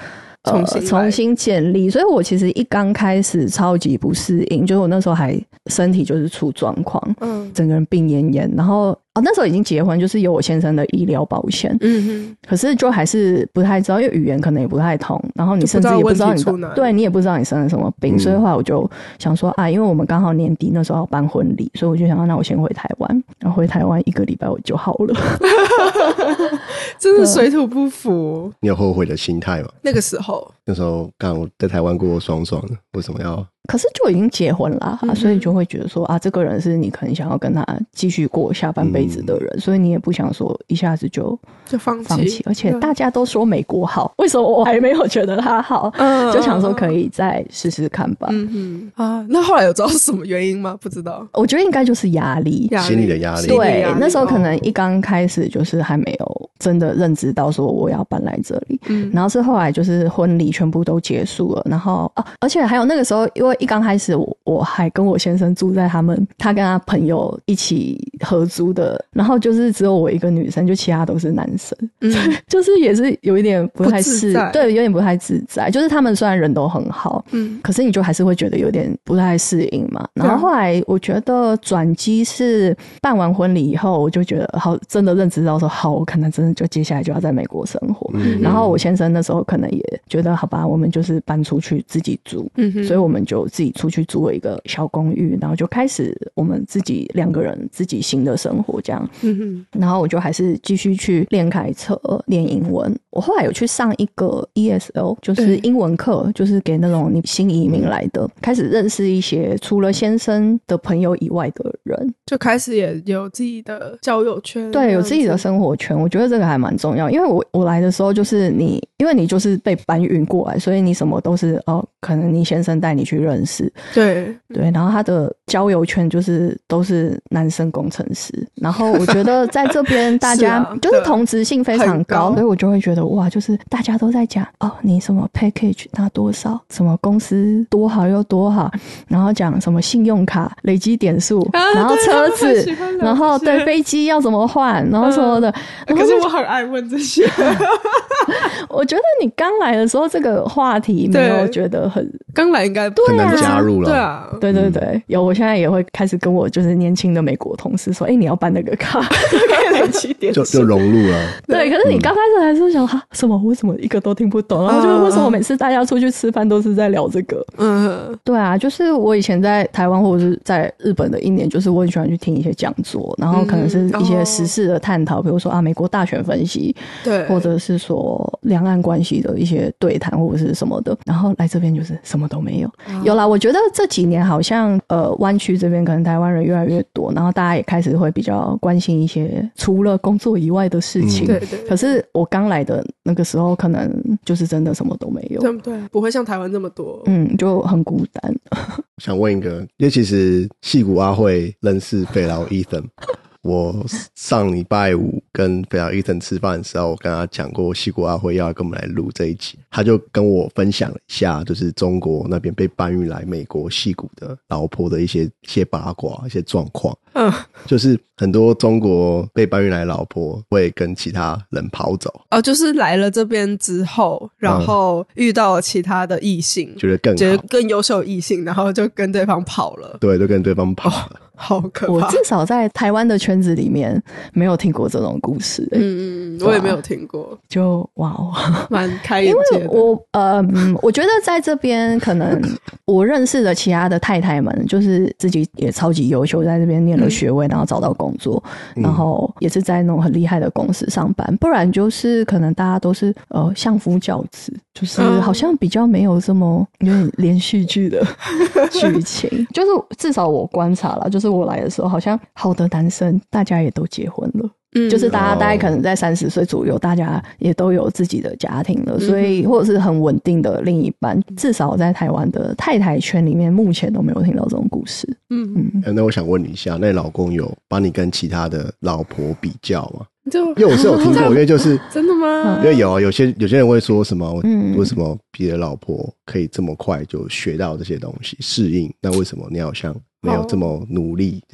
[SPEAKER 3] 重新建立。所以我其实一刚开始超级不适应，就是我那时候还身体就是出状况，整个人病恹恹，然后那时候已经结婚，就是有我先生的医疗保险，可是就还是不太知道，因为语言可能也不太通，然后你甚至也不知道你也不知道你生了什么病，所以后来我就想说因为我们刚好年底那时候要办婚礼，所以我就想那我先回台湾，然后回台湾1个礼拜我就好了。
[SPEAKER 1] 真的水土不服。
[SPEAKER 2] 你有后悔的心态吗？
[SPEAKER 1] 那个时候
[SPEAKER 2] 刚我在台湾过爽爽的，为什么要？
[SPEAKER 3] 可是就已经结婚了所以就会觉得说这个人是你可能想要跟他继续过下半辈子的人，所以你也不想说一下子就放弃。而且大家都说美国好，为什么我还没有觉得他好？就想说可以再试试看吧。
[SPEAKER 1] 那后来有知道是什么原因吗？不知道。
[SPEAKER 3] 我觉得应该就是压力，
[SPEAKER 2] 心理的压力。
[SPEAKER 3] 对，那时候可能一刚开始就是还没有真的认知到说我要搬来这里，然后是后来就是婚礼全部都结束了，然后而且还有那个时候因为一刚开始我还跟我先生住在他跟他朋友一起合租的，然后就是只有我一个女生，就其他都是男生，就是也是有一点不太对，有点不太自在。就是他们虽然人都很好，可是你就还是会觉得有点不太适应嘛。然后后来我觉得转机是办完婚礼以后，我就觉得好，真的认知到说好，我可能真的就接下来就要在美国生活。然后我先生那时候可能也觉得好吧，我们就是搬出去自己住，所以我们就自己出去租了一个小公寓，然后就开始我们自己2个人自己新的生活这样。然后我就还是继续去练开车练英文。我后来有去上一个 ESL 就是英文课，就是给那种你新移民来的，开始认识一些除了先生的朋友以外的人，
[SPEAKER 1] 就开始也有自己的交友圈，
[SPEAKER 3] 对，有自己的生活圈。我觉得这个还蛮重要，因为我来的时候就是因为你就是被搬运过来，所以你什么都是可能你先生带你去认识，对，然后他的交友圈就是都是男生工程师，然后我觉得在这边大家就是同质性非常高，所以我就会觉得哇，就是大家都在讲你什么 package 拿多少，什么公司多好又多好，然后讲什么信用卡累积点数，然后车子，然后对飞机要怎么换，然后什么的。
[SPEAKER 1] 可是我很爱问这些。
[SPEAKER 3] 我觉得你刚来的时候这个话题没有觉得很
[SPEAKER 1] 刚来应该
[SPEAKER 2] 很难加入了。
[SPEAKER 3] 对有，我现在也会开始跟我就是年轻的美国同事说你要办那个卡累积点数
[SPEAKER 2] 就融入了。
[SPEAKER 3] 对，可是你刚开始还是想什么为什么一个都听不懂，然后就是为什么每次大家出去吃饭都是在聊这个。对啊，就是我以前在台湾或者是在日本的1年，就是我很喜欢去听一些讲座，然后可能是一些时事的探讨，比如说美国大选分析，对，或者是说两岸关系的一些对谈或者是什么的，然后来这边就是什么都没有。有啦，我觉得这几年好像湾区这边可能台湾人越来越多，然后大家也开始会比较关心一些除了工作以外的事情。对。可是我刚来的那个时候可能就是真的什么都没有。
[SPEAKER 1] 对，不会像台湾这么多。
[SPEAKER 3] 就很孤单。
[SPEAKER 2] 想问一个，因为其实矽谷阿慧认识肥劳 Ethan 我上礼拜五跟肥劳 Ethan 吃饭的时候，我跟他讲过矽谷阿慧要跟我们来录这一集，他就跟我分享了一下就是中国那边被搬运来美国矽谷的老婆的一些八卦一些状况。就是很多中国被搬运来的老婆会跟其他人跑走。
[SPEAKER 1] 就是来了这边之后，然后遇到了其他的异性，
[SPEAKER 2] 觉得
[SPEAKER 1] 更优秀的异性，然后就跟对方跑了。
[SPEAKER 2] 对，就跟对方跑了。
[SPEAKER 1] 好可怕！
[SPEAKER 3] 我至少在台湾的圈子里面没有听过这种故事。
[SPEAKER 1] 我也没有听过。
[SPEAKER 3] 就哇哦，
[SPEAKER 1] 蛮开眼界的。
[SPEAKER 3] 因为我觉得在这边可能我认识的其他的太太们，就是自己也超级优秀，在这边念了学位，然后找到工作，然后也是在那种很厉害的公司上班。不然就是可能大家都是相夫教子，就是好像比较没有这么有点连续剧的剧情。就是至少我观察了，就是我来的时候，好像好的男生大家也都结婚了。就是大家大概可能在30岁左右，大家也都有自己的家庭了，所以或者是很稳定的另一半。至少在台湾的太太圈里面，目前都没有听到这种故事。
[SPEAKER 2] 那我想问你一下，那老公有把你跟其他的老婆比较吗？因为我是有听过，因为就是
[SPEAKER 1] 真的吗？
[SPEAKER 2] 因为有些人会说什么，为什么别的老婆可以这么快就学到这些东西适应，那为什么你好像没有这么努力这样子？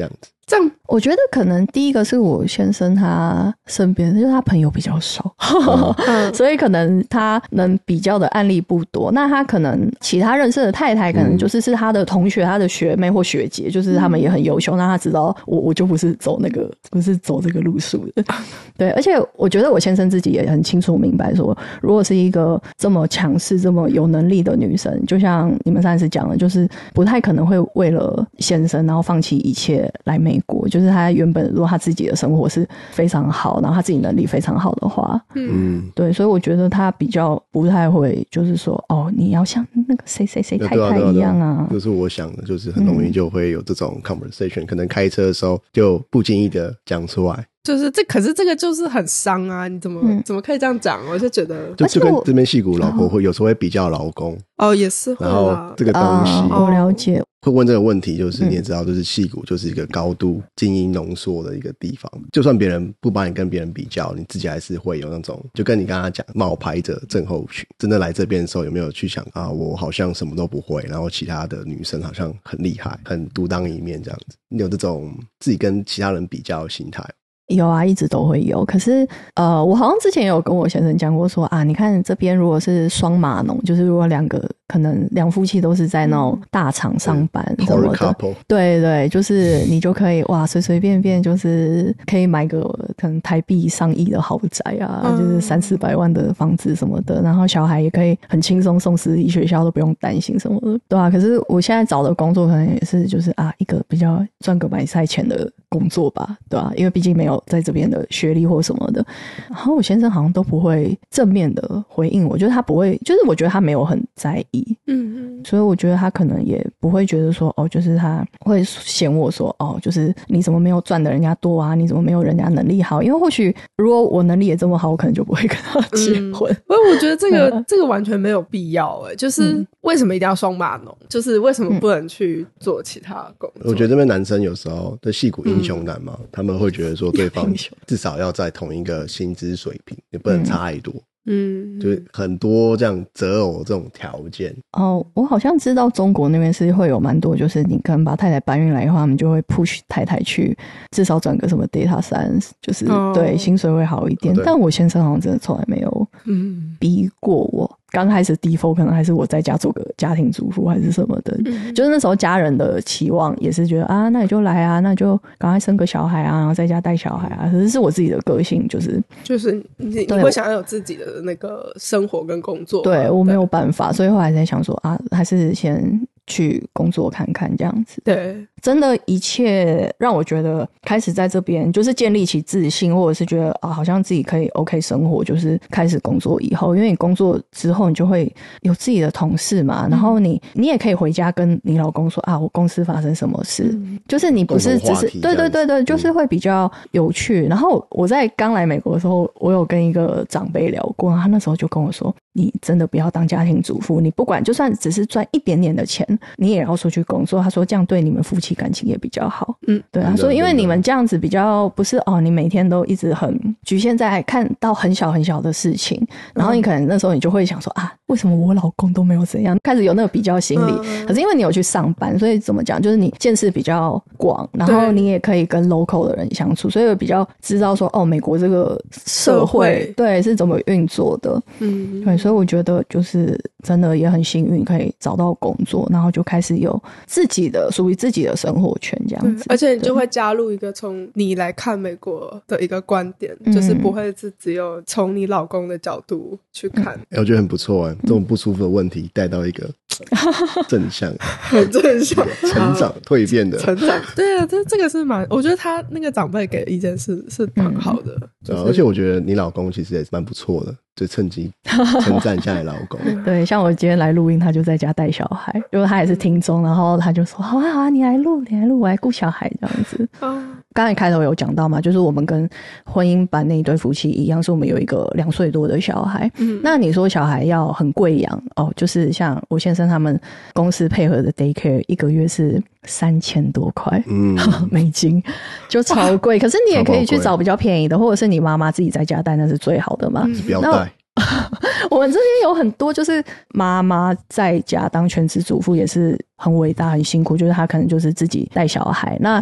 [SPEAKER 1] 这样
[SPEAKER 3] 我觉得可能第一个是我先生他身边就是他朋友比较少所以可能他能比较的案例不多，那他可能其他认识的太太可能就是他的同学他的学妹或学姐，就是他们也很优秀，那他知道我就不是走这个路数的对，而且我觉得我先生自己也很清楚明白说，如果是一个这么强势这么有能力的女生，就像你们上次讲的，就是不太可能会为了先生然后放弃一切来美国，就是他原本如果他自己的生活是非常好，然后他自己能力非常好的话，对，所以我觉得他比较不太会就是说你要像那个谁谁谁太太一样啊，
[SPEAKER 2] 就是我想的，就是很容易就会有这种 conversation，可能开车的时候就不经意的讲出来。
[SPEAKER 1] 就是可是这个就是很伤啊！你怎么可以这样讲？我就觉得，
[SPEAKER 2] 就跟这边矽谷老婆会有时候会比较老公
[SPEAKER 1] 也是会，
[SPEAKER 2] 然后这个东西
[SPEAKER 3] 我了解。
[SPEAKER 2] 会问这个问题，就是你也知道，就是矽谷就是一个高度精英浓缩的一个地方，就算别人不把你跟别人比较，你自己还是会有那种，就跟你刚刚讲冒牌者症候群。真的来这边的时候，有没有去想我好像什么都不会，然后其他的女生好像很厉害，很独当一面这样子？你有这种自己跟其他人比较的心态？
[SPEAKER 3] 有啊，一直都会有。可是我好像之前有跟我先生讲过说你看这边如果是双码农，就是如果可能两夫妻都是在那种大厂上班什么的，对对，就是你就可以随随便便就是可以买个可能台币上亿的豪宅啊，就是300-400万的房子什么的，然后小孩也可以很轻松送私立学校，都不用担心什么的，对啊。可是我现在找的工作可能也是就是一个比较赚个买菜钱的工作吧，对吧？因为毕竟没有在这边的学历或什么的。然后我先生好像都不会正面的回应我，就是他不会，就是我觉得他没有很在意，所以我觉得他可能也不会觉得说就是他会嫌我说就是你怎么没有赚的人家多啊，你怎么没有人家能力好，因为或许如果我能力也这么好，我可能就不会跟他结婚。
[SPEAKER 1] 我觉得这个完全没有必要就是为什么一定要双码农，就是为什么不能去做其他工作？
[SPEAKER 2] 我觉得这边男生有时候的矽谷英雄男嘛，他们会觉得说对方至少要在同一个薪资水平，也不能差太多，就是很多这样择偶这种条件。
[SPEAKER 3] 我好像知道中国那边是会有蛮多，就是你可能把太太搬运来的话，他们就会 push 太太去至少转个什么 data science， 就是对薪水会好一点。但我先生好像真的从来没有逼过我。刚开始 default 可能还是我在家做个家庭主妇还是什么的，就是那时候家人的期望也是觉得那你就来啊，那就赶快生个小孩啊，然后在家带小孩啊。可是是我自己的个性，就是
[SPEAKER 1] 你会想要有自己的那个生活跟工作，
[SPEAKER 3] 对，我没有办法，所以后来在想说还是先去工作看看这样子。
[SPEAKER 1] 对，
[SPEAKER 3] 真的一切让我觉得开始在这边就是建立起自信，或者是觉得好像自己可以 OK 生活，就是开始工作以后。因为你工作之后你就会有自己的同事嘛，然后你也可以回家跟你老公说我公司发生什么事，就是你不是只是对对对对，就是会比较有趣。然后我在刚来美国的时候，我有跟一个长辈聊过，他那时候就跟我说，你真的不要当家庭主妇，你不管就算只是赚一点点的钱，你也要出去工作。他说这样对你们夫妻感情也比较好。对，他说因为你们这样子比较不是你每天都一直很局限在看到很小很小的事情，然后你可能那时候你就会想说为什么我老公都没有怎样，开始有那个比较心理。可是因为你有去上班，所以怎么讲，就是你见识比较广，然后你也可以跟 local 的人相处，所以比较知道说美国这个社会对是怎么运作的。对，所以我觉得就是真的也很幸运可以找到工作，然后就开始有自己的属于自己的生活圈这样子。
[SPEAKER 1] 而且你就会加入一个从你来看美国的一个观点，就是不会是只有从你老公的角度去看。
[SPEAKER 2] 我觉得很不错这种不舒服的问题带到一个正向
[SPEAKER 1] 很正向
[SPEAKER 2] 成长蜕变的
[SPEAKER 1] 成长。对啊，这个是我觉得他那个长辈给的意见是蛮好的。
[SPEAKER 2] 而且我觉得你老公其实也是蛮不错的，就趁机称赞一下你老公。
[SPEAKER 3] 对，像我今天来录音，他就在家带小孩，就是他也是听众，然后他就说好啊好啊，你来录，我来顾小孩这样子。刚才开头有讲到嘛，就是我们跟婚姻版那一对夫妻一样，是我们有一个2岁多的小孩。那你说小孩要很贵养就是像我先生他们公司配合的 daycare 一个月是3000多块美金，就超贵。可是你也可以去找比较便宜的，或者是你妈妈自己在家带，那是最好的嘛。
[SPEAKER 2] 不要带。
[SPEAKER 3] 我们这边有很多就是妈妈在家当全职主妇也是很伟大很辛苦，就是她可能就是自己带小孩。那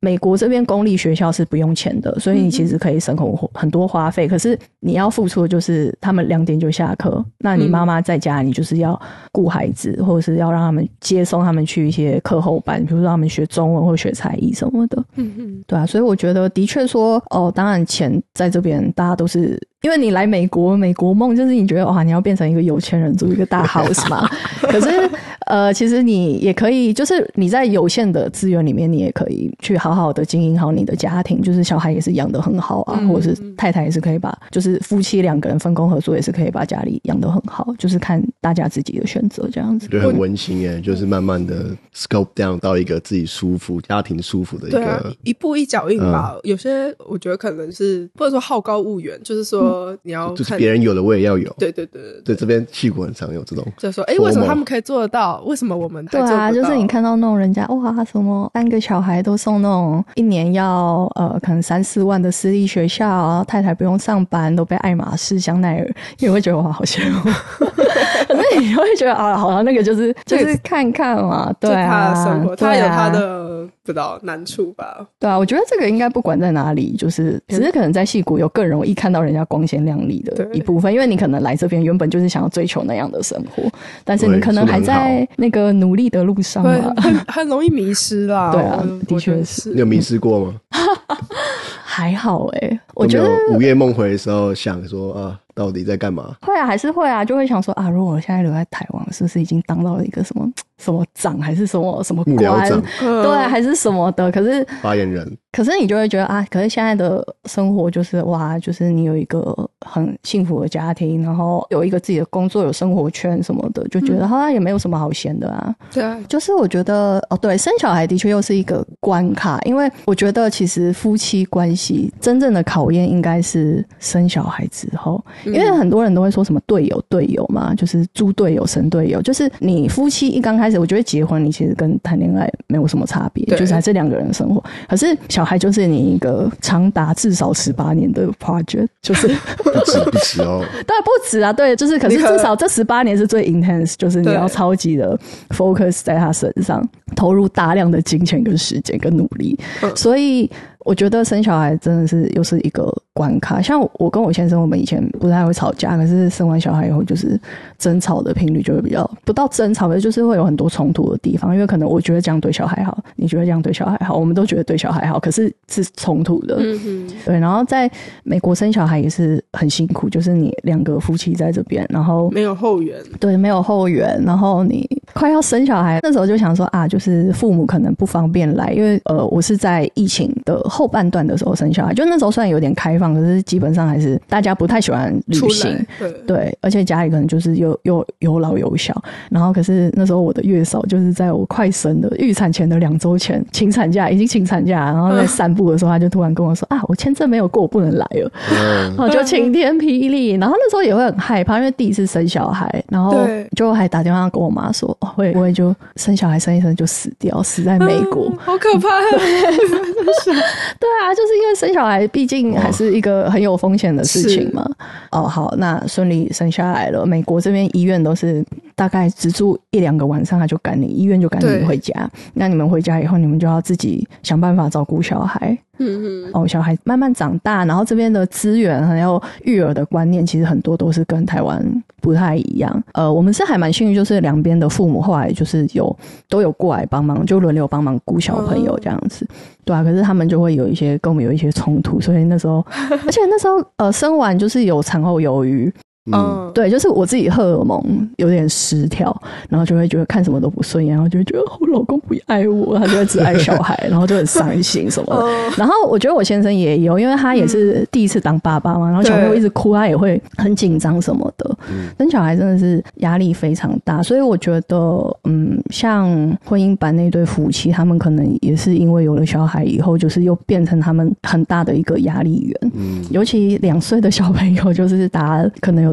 [SPEAKER 3] 美国这边公立学校是不用钱的，所以你其实可以省很多花费，可是你要付出的就是他们2点就下课，那你妈妈在家你就是要顾孩子，或者是要让他们接送他们去一些课后班，比如说他们学中文或学才艺什么的。对啊，所以我觉得的确说当然钱在这边大家都是，因为你来美国梦就是你觉得哇你要变成一个有钱人住一个大 house 嘛可是其实你也可以，就是你在有限的资源里面你也可以去好好的经营好你的家庭，就是小孩也是养得很好啊，或者是太太也是可以把，就是夫妻2个人分工合作也是可以把家里养得很好，就是看大家自己的选择这样子。
[SPEAKER 2] 觉得很温馨耶，就是慢慢的 scope down 到一个自己舒服家庭舒服的一个
[SPEAKER 1] 一步一脚印吧。有些我觉得可能是不能说好高骛远，就是说你要看
[SPEAKER 2] 就是别人有的我也要有。
[SPEAKER 1] 对，
[SPEAKER 2] 这边矽谷很常有这种，
[SPEAKER 1] 就说为什么他们可以做得到，为什么我们还做不到？
[SPEAKER 3] 对啊，就是你看到那种人家哇什么3个小孩都送那种1年要可能3-4万的私立学校，然后太太不用上班都被爱马仕香奈儿，你会觉得哇好羡慕可是你会觉得好像那个就是看看嘛，对啊，
[SPEAKER 1] 他的生活他有他的不知道难处吧。
[SPEAKER 3] 对啊，我觉得这个应该不管在哪里，就是只是可能在矽谷有更容易看到人家光鲜亮丽的一部分，因为你可能来这边原本就是想要追求那样的生活，但是你可能还在那个努力的路上嘛，
[SPEAKER 1] 很容易迷失啦。
[SPEAKER 3] 对啊，的确是。
[SPEAKER 2] 你有迷失过吗？
[SPEAKER 3] 还好我觉得
[SPEAKER 2] 午夜梦回的时候想说到底在干嘛？
[SPEAKER 3] 会啊，还是会啊，就会想说如果我现在留在台湾，是不是已经当到了一个什么长，还是什么官，对，还是什么的？可是
[SPEAKER 2] 发言人，
[SPEAKER 3] 可是你就会觉得可是现在的生活就是哇，就是你有一个很幸福的家庭，然后有一个自己的工作，有生活圈什么的，就觉得好像也没有什么好闲的啊。
[SPEAKER 1] 对啊，
[SPEAKER 3] 就是我觉得对，生小孩的确又是一个关卡，因为我觉得其实夫妻关系真正的考验应该是生小孩之后。因为很多人都会说什么队友嘛，就是猪队友神队友，就是你夫妻一刚开始，我觉得结婚你其实跟谈恋爱没有什么差别，就是还是2个人生活。可是小孩就是你一个长达至少18年的 project， 就是
[SPEAKER 2] 不止哦，
[SPEAKER 3] 当然不止啊，对，就是可是至少这18年是最 intense， 就是你要超级的 focus 在他身上，投入大量的金钱跟时间跟努力，所以我觉得生小孩真的是又是一个关卡。像我跟我先生，我们以前不太会吵架，可是生完小孩以后，就是争吵的频率就会比较不到争吵，就是会有很多冲突的地方。因为可能我觉得这样对小孩好，你觉得这样对小孩好，我们都觉得对小孩好，可是是冲突的。对。然后在美国生小孩也是很辛苦，就是你2个夫妻在这边，然后
[SPEAKER 1] 没有后援，
[SPEAKER 3] 对，没有后援，然后你快要生小孩，那时候就想说就是父母可能不方便来，因为我是在疫情的后半段的时候生小孩，就那时候虽然有点开放，可是基本上还是大家不太喜欢旅行，对，而且家里可能就是有老有小，然后可是那时候我的月嫂就是在我快生的预产前的2周前请产假，已经请产假，然后在散步的时候他就突然跟我说我签证没有过，我不能来了，然后就晴天霹雳，然后那时候也会很害怕，因为第一次生小孩，然后就还打电话跟我妈说会不会就生小孩生一生就死掉，死在美国，
[SPEAKER 1] 好可怕
[SPEAKER 3] 对啊，就是因为生小孩毕竟还是一个很有风险的事情嘛。好，那顺利生下来了，美国这边医院都是大概只住1-2个晚上他就赶你，医院就赶你回家，那你们回家以后你们就要自己想办法照顾小孩。小孩慢慢长大，然后这边的资源还有育儿的观念其实很多都是跟台湾不太一样。我们是还蛮幸运，就是2边的父母后来就是都有过来帮忙，就轮流帮忙顾小朋友这样子。对啊，可是他们就会跟我们有一些冲突，所以那时候而且那时候生完就是有产后忧郁。对，就是我自己荷尔蒙有点失调，然后就会觉得看什么都不顺眼，然后就会觉得我老公不爱我，他就会只爱小孩然后就很伤心什么的然后我觉得我先生也有，因为他也是第一次当爸爸嘛，然后小朋友一直哭，他也会很紧张什么的，生小孩真的是压力非常大，所以我觉得像婚姻版那对夫妻，他们可能也是因为有了小孩以后，就是又变成他们很大的一个压力源，尤其2岁的小朋友，就是大家可能有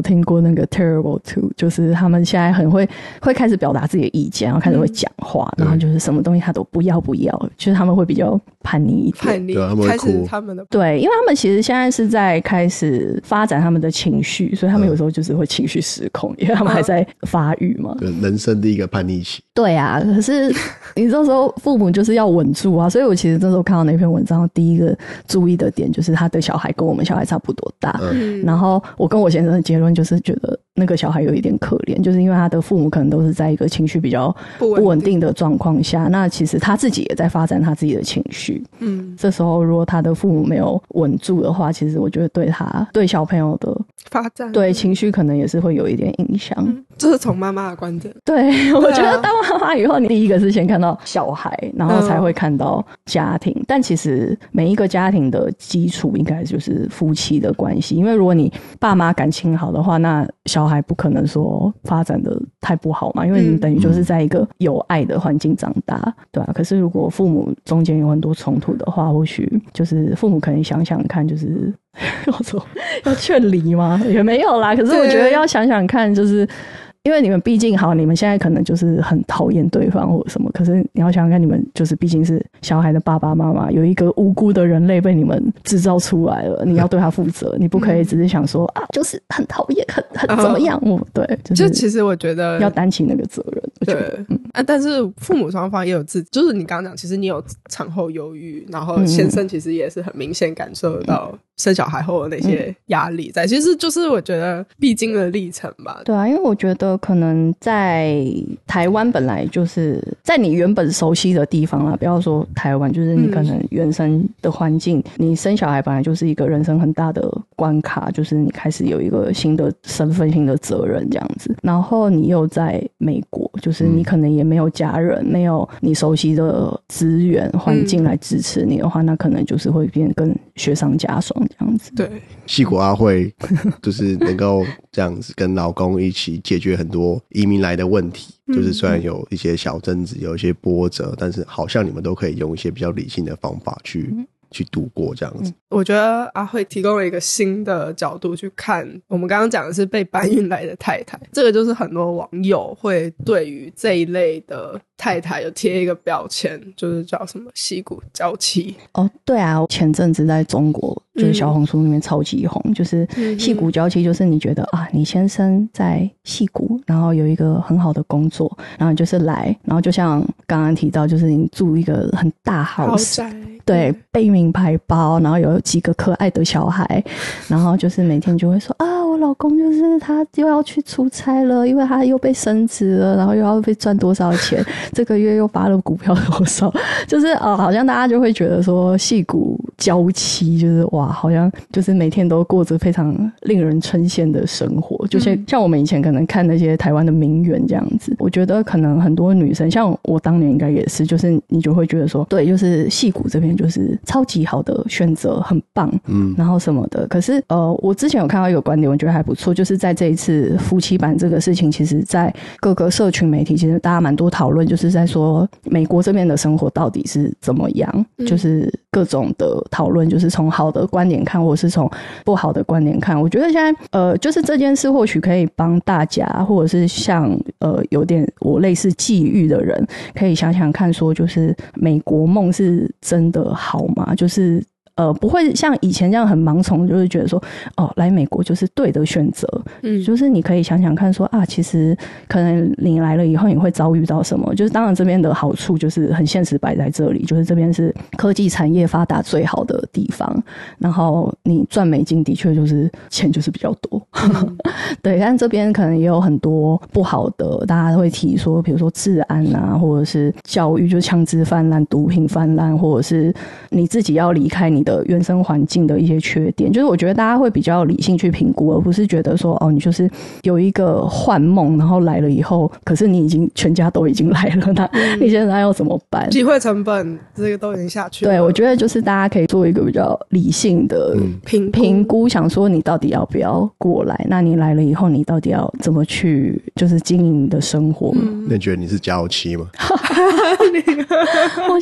[SPEAKER 3] 听过那个 Terrible Two， 就是他们现在很会开始表达自己的意见，然后开始会讲话，然后就是什么东西他都不要，就是他们会比较叛逆一点，
[SPEAKER 1] 叛逆，开始他们的
[SPEAKER 3] 对，因为他们其实现在是在开始发展他们的情绪，所以他们有时候就是会情绪失控，因为他们还在发育嘛。
[SPEAKER 2] 对，人生的一个叛逆期。
[SPEAKER 3] 对啊，可是你这时候父母就是要稳住啊，所以我其实这时候看到那篇文章，第一个注意的点就是他的小孩跟我们小孩差不多大，然后我跟我先生的结论就是觉得那个小孩有一点可怜，就是因为他的父母可能都是在一个情绪比较不稳定的状况下，那其实他自己也在发展他自己的情绪。这时候如果他的父母没有稳住的话，其实我觉得对小朋友的
[SPEAKER 1] 发展
[SPEAKER 3] 对情绪可能也是会有一点影响。
[SPEAKER 1] 这是从妈妈的观点。
[SPEAKER 3] 对，我觉得当妈妈以后，你第一个是先看到小孩，然后才会看到家庭。但其实每一个家庭的基础应该就是夫妻的关系，因为如果你爸妈感情好的话，那小孩不可能说发展的太不好嘛，因为你等于就是在一个有爱的环境长大，对吧？可是如果父母中间有很多冲突的话，或许就是父母可能想想看，就是要劝离吗？也没有啦。可是我觉得要想想看，就是因为你们毕竟好，你们现在可能就是很讨厌对方或者什么，可是你要想想看，你们就是毕竟是小孩的爸爸妈妈，有一个无辜的人类被你们制造出来了，你要对他负责，你不可以只是想说啊，就是很讨厌，很怎么样？对，
[SPEAKER 1] 就其实我觉得
[SPEAKER 3] 要担起那个责任。
[SPEAKER 1] 对，但是父母双方也有自己，就是你刚刚讲，其实你有产后忧郁，然后先生其实也是很明显感受到生小孩后的那些压力在，其实就是我觉得必经的历程吧。
[SPEAKER 3] 对啊，因为我觉得可能在台湾本来就是在你原本熟悉的地方啦，不要说台湾，就是你可能原生的环境，你生小孩本来就是一个人生很大的关卡，就是你开始有一个新的身份、新的责任这样子，然后你又在美国，就是你可能也没有家人，没有你熟悉的资源环境来支持你的话，那可能就是会变更雪上加霜这样子。
[SPEAKER 1] 对，
[SPEAKER 2] 矽谷阿慧就是能够这样子跟老公一起解决很多移民来的问题，就是虽然有一些小争执，有一些波折，但是好像你们都可以用一些比较理性的方法去度过这样子。
[SPEAKER 1] 我觉得阿慧提供了一个新的角度去看，我们刚刚讲的是被搬运来的太太，这个就是很多网友会对于这一类的太太有贴一个标签，就是叫什么矽谷娇妻。
[SPEAKER 3] 哦，对啊，前阵子在中国就是小红书里面超级红，就是矽谷娇妻，就是你觉得啊，你先生在矽谷，然后有一个很好的工作，然后就是来，然后就像刚刚提到，就是你住一个很大
[SPEAKER 1] 豪宅，
[SPEAKER 3] 对，背名牌包，然后有几个可爱的小孩，然后就是每天就会说啊，我老公就是他又要去出差了，因为他又被升职了，然后又要被赚多少钱，这个月又发了股票多少，就是好像大家就会觉得说矽谷娇妻就是哇，好像就是每天都过着非常令人称羡的生活，就像我们以前可能看那些台湾的名媛这样子。我觉得可能很多女生，像我当年应该也是，就是你就会觉得说，对，就是矽谷这边就是超级好的选择，很棒，然后什么的。可是我之前有看到一个观点，我觉得还不错，就是在这一次夫妻版这个事情，其实在各个社群媒体，其实大家蛮多讨论，就是在说美国这边的生活到底是怎么样，就是各种的讨论，就是从好的观点看，或是从不好的观点看。我觉得现在就是这件事或许可以帮大家，或者是像有点我类似际遇的人，可以想想看说，就是美国梦是真的好吗？就是不会像以前这样很盲从，就是觉得说来美国就是对的选择。就是你可以想想看说啊，其实可能你来了以后你会遭遇到什么，就是当然这边的好处就是很现实摆在这里，就是这边是科技产业发达最好的地方，然后你赚美金的确就是钱就是比较多。对，但这边可能也有很多不好的，大家会提说比如说治安啊，或者是教育，就是枪支泛滥、毒品泛滥，或者是你自己要离开你的原生环境的一些缺点，就是我觉得大家会比较理性去评估，而不是觉得说你就是有一个幻梦，然后来了以后，可是你已经全家都已经来了，那你现在要怎么办？
[SPEAKER 1] 机会成本这个都已经下去了。
[SPEAKER 3] 对，我觉得就是大家可以做一个比较理性的评估，想说你到底要不要过来，那你来了以后你到底要怎么去就是经营你的生活。
[SPEAKER 2] 那你觉得你是娇妻吗？
[SPEAKER 3] 我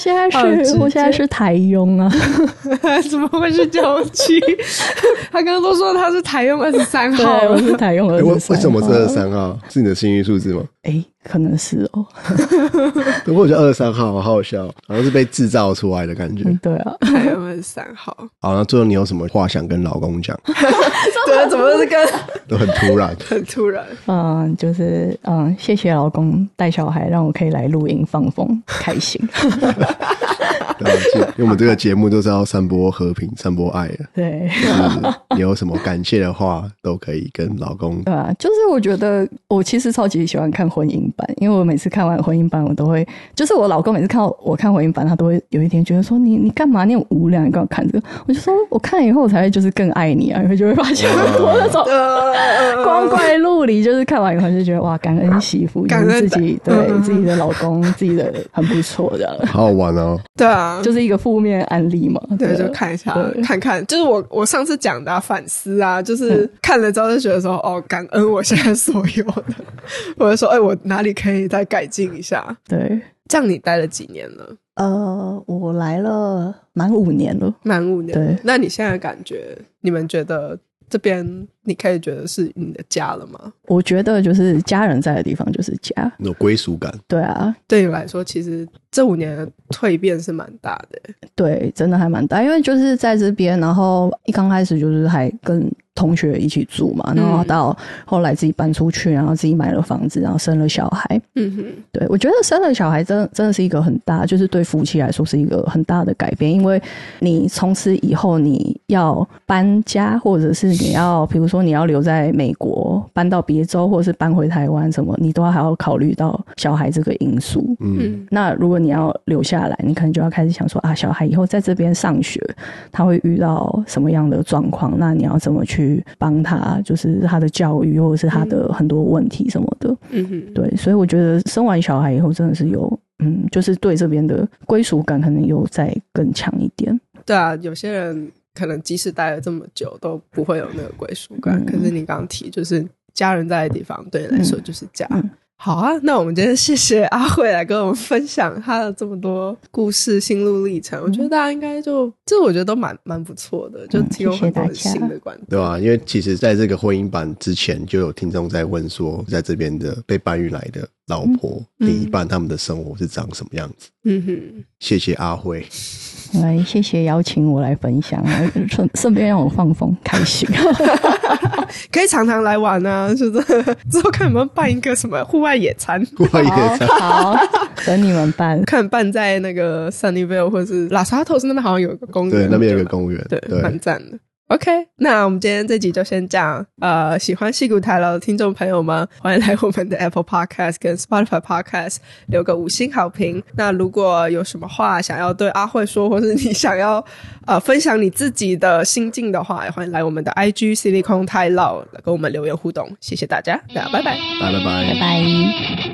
[SPEAKER 3] 现在是台佣啊。
[SPEAKER 1] 怎么会是郊区？他刚刚都说他是台佣23号。
[SPEAKER 3] 对，我是台佣23号。
[SPEAKER 2] 为什么是23号？是你的幸运数字吗？
[SPEAKER 3] 可能是哦。
[SPEAKER 2] 不过我觉得23号好好笑，好像是被制造出来的感觉。
[SPEAKER 3] 对啊，
[SPEAKER 1] 台佣23号。
[SPEAKER 2] 好，那最后你有什么话想跟老公讲？
[SPEAKER 1] 对，怎么是
[SPEAKER 2] 都很突然，
[SPEAKER 1] 很突然。
[SPEAKER 3] 就是谢谢老公带小孩，让我可以来录音放风，开心。
[SPEAKER 2] 对，因为我们这个节目都是要散播和平、散播爱的。
[SPEAKER 3] 对，
[SPEAKER 2] 就是你有什么感谢的话，都可以跟老公。
[SPEAKER 3] 对啊，就是我觉得我其实超级喜欢看婚姻版，因为我每次看完婚姻版，我都会，就是我老公每次看到我看婚姻版，他都会有一天觉得说你干嘛？你很无聊，你干嘛看这个？我就说我看以后我才会就是更爱你啊，然后就会发现很多那种光怪陆离，就是看完以后就觉得哇，感恩媳妇，就是自己对自己的老公，自己的很不错这样。
[SPEAKER 2] 好好玩哦。
[SPEAKER 1] 对啊，
[SPEAKER 3] 就是一个负面案例嘛。
[SPEAKER 1] 对，就看一下看看，就是我上次讲的反思啊，就是看了之后就觉得说感恩我现在所有的，或者说我哪里可以再改进一下。
[SPEAKER 3] 对，
[SPEAKER 1] 这样你待了几年了？
[SPEAKER 3] 我来了满5年了。
[SPEAKER 1] 满5年。
[SPEAKER 3] 对，
[SPEAKER 1] 那你现在感觉，你们觉得这边你可以觉得是你的家了吗？
[SPEAKER 3] 我觉得就是家人在的地方就是家，
[SPEAKER 2] 有归属感。
[SPEAKER 3] 对啊，
[SPEAKER 1] 对你来说其实这5年的蜕变是蛮大的。
[SPEAKER 3] 对，真的还蛮大，因为就是在这边，然后一刚开始就是还跟同学一起住嘛，然后到后来自己搬出去，然后自己买了房子，然后生了小孩。对，我觉得生了小孩真的是一个很大，就是对夫妻来说是一个很大的改变，因为你从此以后你要搬家，或者是你要比如说你要留在美国，搬到别州，或者是搬回台湾什么，你都还要考虑到小孩这个因素。那如果你要留下来，你可能就要开始想说小孩以后在这边上学，他会遇到什么样的状况，那你要怎么去帮他，就是他的教育或者是他的很多问题什么的。对，所以我觉得生完小孩以后真的是有就是对这边的归属感可能有再更强一点。
[SPEAKER 1] 对啊，有些人可能即使待了这么久都不会有那个归属感，可是你刚刚提就是家人在的地方对你来说就是家。好啊，那我们今天谢谢阿慧来跟我们分享她的这么多故事心路历程，我觉得大家应该这我觉得都蛮不错的，就提供很多很新的观点。
[SPEAKER 2] 对啊，因为其实在这个婚姻版之前就有听众在问说，在这边的被搬运来的老婆另一半他们的生活是长什么样子。谢谢阿慧。
[SPEAKER 3] 谢谢邀请我来分享，顺便让我放风开心。
[SPEAKER 1] 可以常常来玩啊，就是之后看有没有办一个什么户外野餐。
[SPEAKER 2] 户外野餐
[SPEAKER 3] 好，等你们办。
[SPEAKER 1] 看办在那个 Sunnyvale 或是拉萨托斯那边好像有一个公园。
[SPEAKER 2] 对，那边有一个公园。
[SPEAKER 1] 对，蛮赞的。OK， 那我们今天这集就先这样。喜欢矽谷台劳的听众朋友们，欢迎来我们的 Apple Podcast 跟 Spotify Podcast 留个5星好评。那如果有什么话想要对阿慧说，或是你想要分享你自己的心境的话，也欢迎来我们的 IG Silicon 台劳跟我们留言互动。谢谢大家，大家拜拜，
[SPEAKER 3] 拜拜。